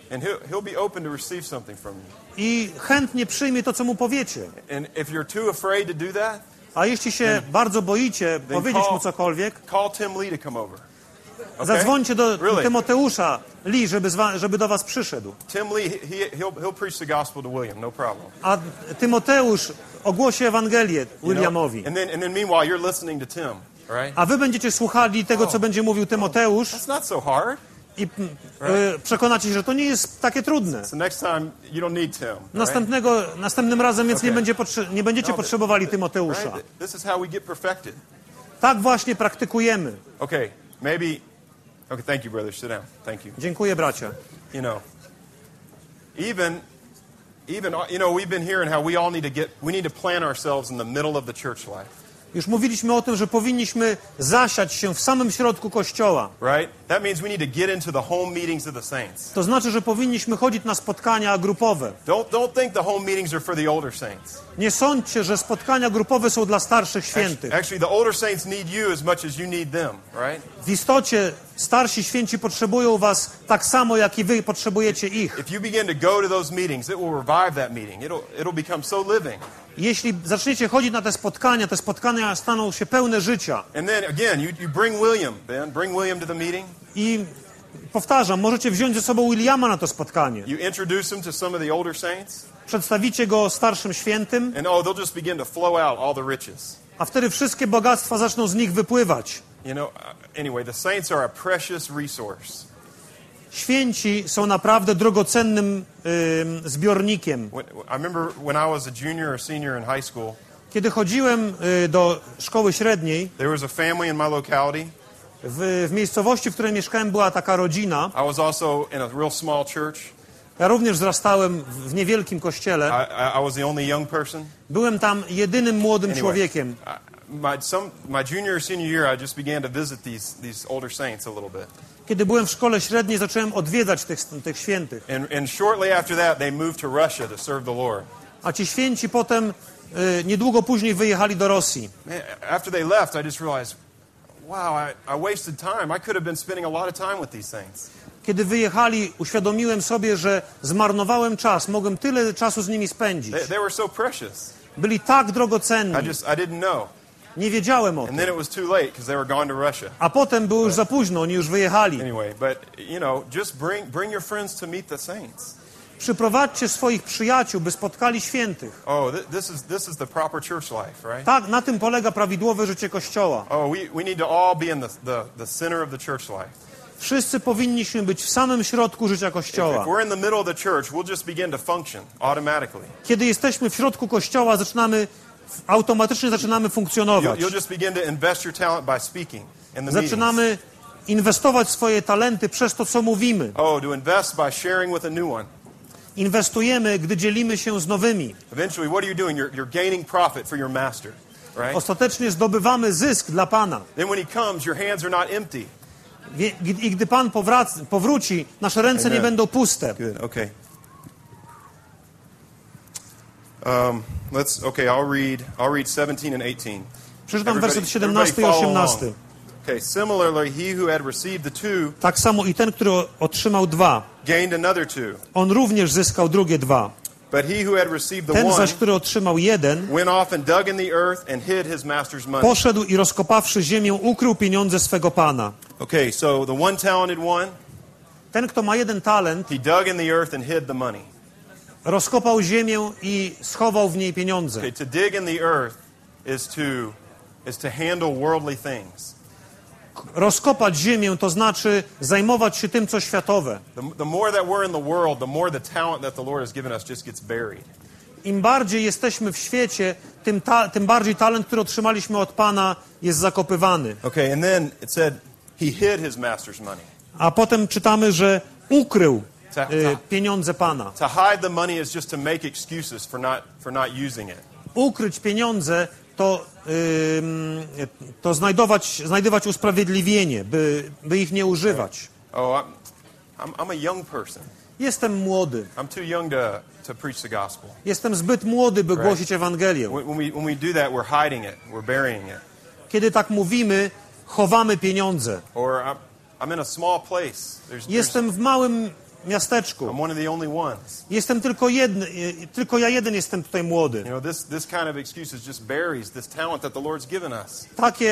And he'll be open to receive something from you. I chętnie przyjmie to, co mu powiecie. And if you're too afraid to do that, a jeśli się bardzo boicie powiedzieć mu cokolwiek, call Tim Lee to come over. Okay? Zadzwońcie do Tymoteusza Lee, żeby do was przyszedł. Tim Lee, he'll preach the gospel to William, no problem. A Tymoteusz ogłosi Ewangelię Williamowi. And then meanwhile you're listening to Tim, right? A wy będziecie słuchali tego, co będzie mówił Tymoteusz. That's not so hard. I przekonacie się, że to nie jest takie trudne. So next time you don't need Tim. Następnym razem więc nie będziecie potrzebowali Tymoteusza. This is how we get perfected. Tak właśnie praktykujemy. Okay, maybe. Okay, thank you, brother. Sit down. Thank you. Dziękuję, bracia. You know, even we've been hearing how we need to plant ourselves in the middle of the church life. Już mówiliśmy o tym, że powinniśmy zasiać się w samym środku Kościoła. Right? That means we need to get into the home meetings of the saints. To znaczy, że powinniśmy chodzić na spotkania grupowe. Don't think the home meetings are for the older saints. Nie sądźcie, że spotkania grupowe są dla starszych świętych. Actually, the older saints need you as much as you need them, right? W istocie starsi święci potrzebują was tak samo, jak i wy potrzebujecie ich. If you begin to go to those meetings, it will revive that meeting. It'll become so living. Jeśli zaczniecie chodzić na te spotkania staną się pełne życia. And then again, you bring William, Ben. Bring William to the meeting. I powtarzam, możecie wziąć ze sobą Williama na to spotkanie. You introduce him to some of the older saints. Przedstawicie go starszym świętym. And they'll just begin to flow out all the riches. A wtedy wszystkie bogactwa zaczną z nich wypływać. Anyway, the saints are a precious resource. Święci są naprawdę drogocennym zbiornikiem. I remember when I was a junior or senior in high school. Kiedy chodziłem do szkoły średniej, there was a family in my locality. W miejscowości, w której mieszkałem, była taka rodzina. I was also in a real small church. Ja również wzrastałem w niewielkim kościele. I was the only young person. Byłem tam jedynym młodym człowiekiem. My junior or senior year, I just began to visit these older saints a little bit. Kiedy byłem w szkole średniej, zacząłem odwiedzać tych świętych. And shortly after that, they moved to Russia to serve the Lord. A ci święci potem niedługo później wyjechali do Rosji. After they left, I just realized, wow, I wasted time. I could have been spending a lot of time with these saints. Kiedy wyjechali, uświadomiłem sobie, że zmarnowałem czas. Mogłem tyle czasu z nimi spędzić. They were so precious. Byli tak drogocenni. I didn't know. Nie wiedziałem o tym. And then it was too late because they were gone to Russia. A potem było już za późno, oni już wyjechali. Anyway, but just bring your friends to meet the saints. Przyprowadźcie swoich przyjaciół, by spotkali świętych. This is the proper church life, right? Tak, na tym polega prawidłowe życie Kościoła. We need to all be in the center of the church life. Wszyscy powinniśmy być w samym środku życia Kościoła. If we're in the middle of the church, we'll just begin to function automatically. Kiedy jesteśmy w środku Kościoła, automatycznie zaczynamy funkcjonować. You'll just begin to invest your talent by speaking in the zaczynamy inwestować swoje talenty przez to, co mówimy. To invest by sharing with a new one. Inwestujemy, gdy dzielimy się z nowymi. Eventually, what are you doing? You're gaining profit for your master, right? Ostatecznie zdobywamy zysk dla Pana. Then when he comes, your hands are not empty. I gdy Pan powróci, nasze ręce nie będą puste. Good. Okay. I'll read 17 and 18. Przeczytam werset 17 i 18. Okay, similarly he who had received the two, tak samo i ten, który otrzymał 2, gained another 2. On również zyskał drugie 2. But he who had received the ten one, zaś, który otrzymał 1, went off and dug in the earth and hid his master's money. Poszedł i rozkopawszy ziemię, ukrył pieniądze swego pana. Okay, so the one talented one, ten, kto ma 1 talent, he dug in the earth and hid the money. Rozkopał ziemię i schował w niej pieniądze. Okay, to dig in the earth is to handle worldly things. Rozkopać ziemię to znaczy zajmować się tym, co światowe. The more that we're in the world, the more the talent that the Lord has given us just gets buried. Im bardziej jesteśmy w świecie, tym bardziej talent, który otrzymaliśmy od Pana, jest zakopywany. Okay, and then it said he hid his master's money. A potem czytamy, że ukrył pieniądze Pana. To hide the money is just to make excuses for not using it. Ukryć pieniądze to znajdować usprawiedliwienie, by ich nie używać. I'm a young person. Jestem młody. I'm too young to preach the gospel. Jestem zbyt młody, by głosić Ewangelię. When we do that, we're hiding it, we're burying it. Kiedy tak mówimy, chowamy pieniądze. Or I'm in a small place. Jestem w małym miasteczku. I'm one of the only ones. Jestem tylko ja jeden jestem tutaj młody. You know, this kind of excuses just buries this talent that the Lord's given us.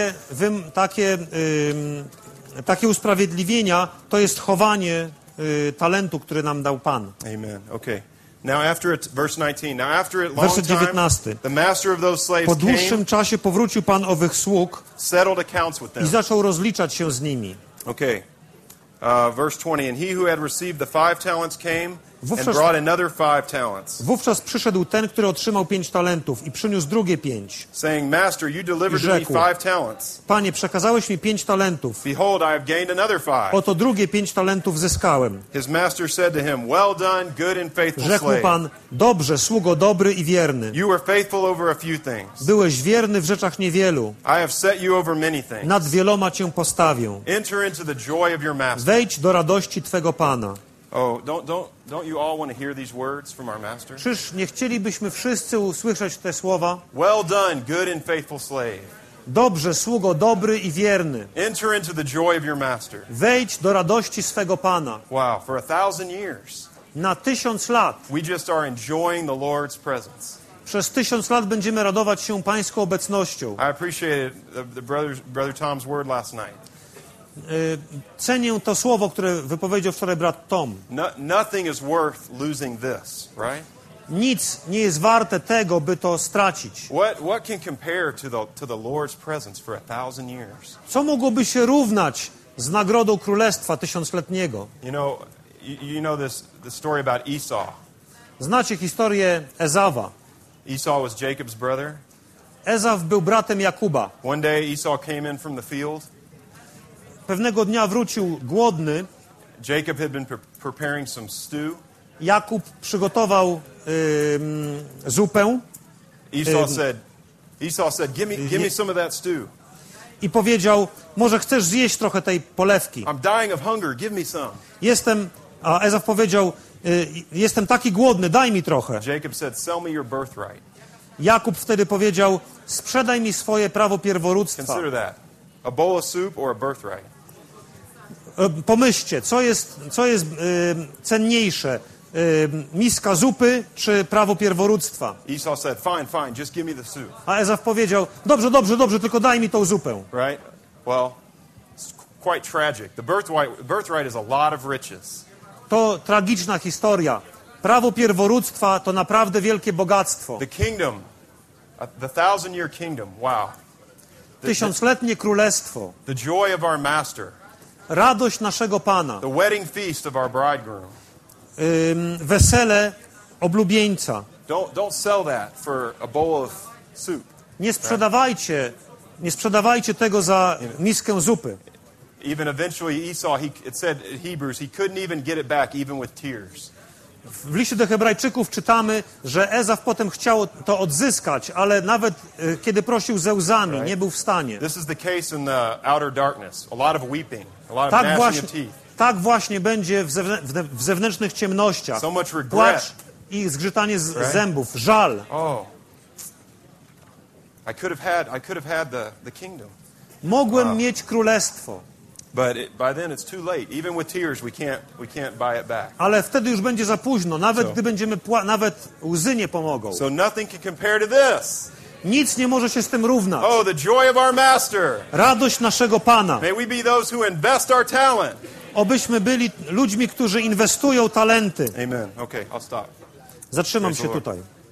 Takie usprawiedliwienia to jest chowanie talentu, który nam dał Pan. Amen. Okay. Now after it, verse 19. Now after it long time, the master of those slaves po dłuższym czasie powrócił Pan owych sług settled accounts with them. I zaczął rozliczać się z nimi. Okay. Verse 20. And he who had received the 5 talents came and brought another 5 talents. Wówczas przyszedł ten, który otrzymał 5 talentów i przyniósł drugie 5. Saying, Master, you delivered to me 5 talents. Panie, przekazałeś mi 5 talentów. Behold, I have gained another 5. Oto drugie 5 talentów zyskałem. His master said to him, Well done, good and faithful slave. Rzekł Pan, dobrze, sługo dobry i wierny. You were faithful over a few things. Byłeś wierny w rzeczach niewielu. I have set you over many things. Nad wieloma cię postawię. Enter into the joy of your master. Wejdź do radości Twego Pana. Oh, don't you all want to hear these words from our master? Czyż nie chcielibyśmy wszyscy usłyszeć te słowa? Well done, good and faithful slave. Dobrze, sługo dobry i wierny. Enter into the joy of your master. Wejdź do radości swego Pana. Wow, for 1000 years. Na 1000 lat. We just are enjoying the Lord's presence. Przez 1000 lat będziemy radować się Pańską obecnością. I appreciated the brother Tom's word last night. Cenię to słowo, które wypowiedział wczoraj brat Tom. Nothing is worth losing this, right? Nic nie jest warte tego, by to stracić. What can compare to the Lord's presence for 1000 years? Co mogłoby się równać z nagrodą Królestwa tysiącletniego? You know the story about Esau. Znacie historię Ezawa. Esau was Jacob's brother. Ezaw był bratem Jakuba. One day Esau came in from the field. Pewnego dnia wrócił głodny. Jacob had been preparing some stew. Jakub przygotował zupę. Esau said, give me some of that stew. I powiedział, może chcesz zjeść trochę tej polewki. I'm dying of hunger, give me some. A Ezaw powiedział, jestem taki głodny, daj mi trochę. Jacob said, sell me your birthright. Jakub wtedy powiedział, sprzedaj mi swoje prawo pierworództwa. Consider that. A bowl of soup or a birthright? Pomyślcie, co jest cenniejsze, miska zupy czy prawo pierworództwa? Esau said, fine, just give me the soup. A Ezaw powiedział, dobrze, tylko daj mi tą zupę. Right? Well, it's quite tragic. The birthright is a lot of riches. To tragiczna historia. Prawo pierworództwa to naprawdę wielkie bogactwo. The kingdom, the 1000-year kingdom, wow. Tysiącletnie królestwo. The joy of our master. Radość naszego Pana. The wedding feast of our bridegroom. Wesele oblubieńca. Don't sell that for a bowl of soup. Nie sprzedawajcie tego za miskę zupy. Even eventually Esau, it said in Hebrews, he couldn't even get it back even with tears. W liście do Hebrajczyków czytamy, że Ezaw potem chciał to odzyskać, ale nawet kiedy prosił ze łzami, nie był w stanie. This is the case in the outer darkness. A lot of weeping, a lot of gnashing of teeth. Tak właśnie będzie w zewnętrznych ciemnościach. So much regret. Płacz i zgrzytanie zębów, żal. Oh. I could have had the kingdom. Mogłem mieć królestwo. But by then it's too late. Even with tears, we can't buy it back. Ale wtedy już będzie za późno. Nawet gdy będziemy nawet łzy nie pomogą. So nothing can compare to this. Nic nie może się z tym równać. Oh, the joy of our master. Radość naszego Pana. May we be those who invest our talent. Obyśmy byli ludźmi, którzy inwestują talenty. Amen. Okay, I'll stop. Zatrzymam się tutaj.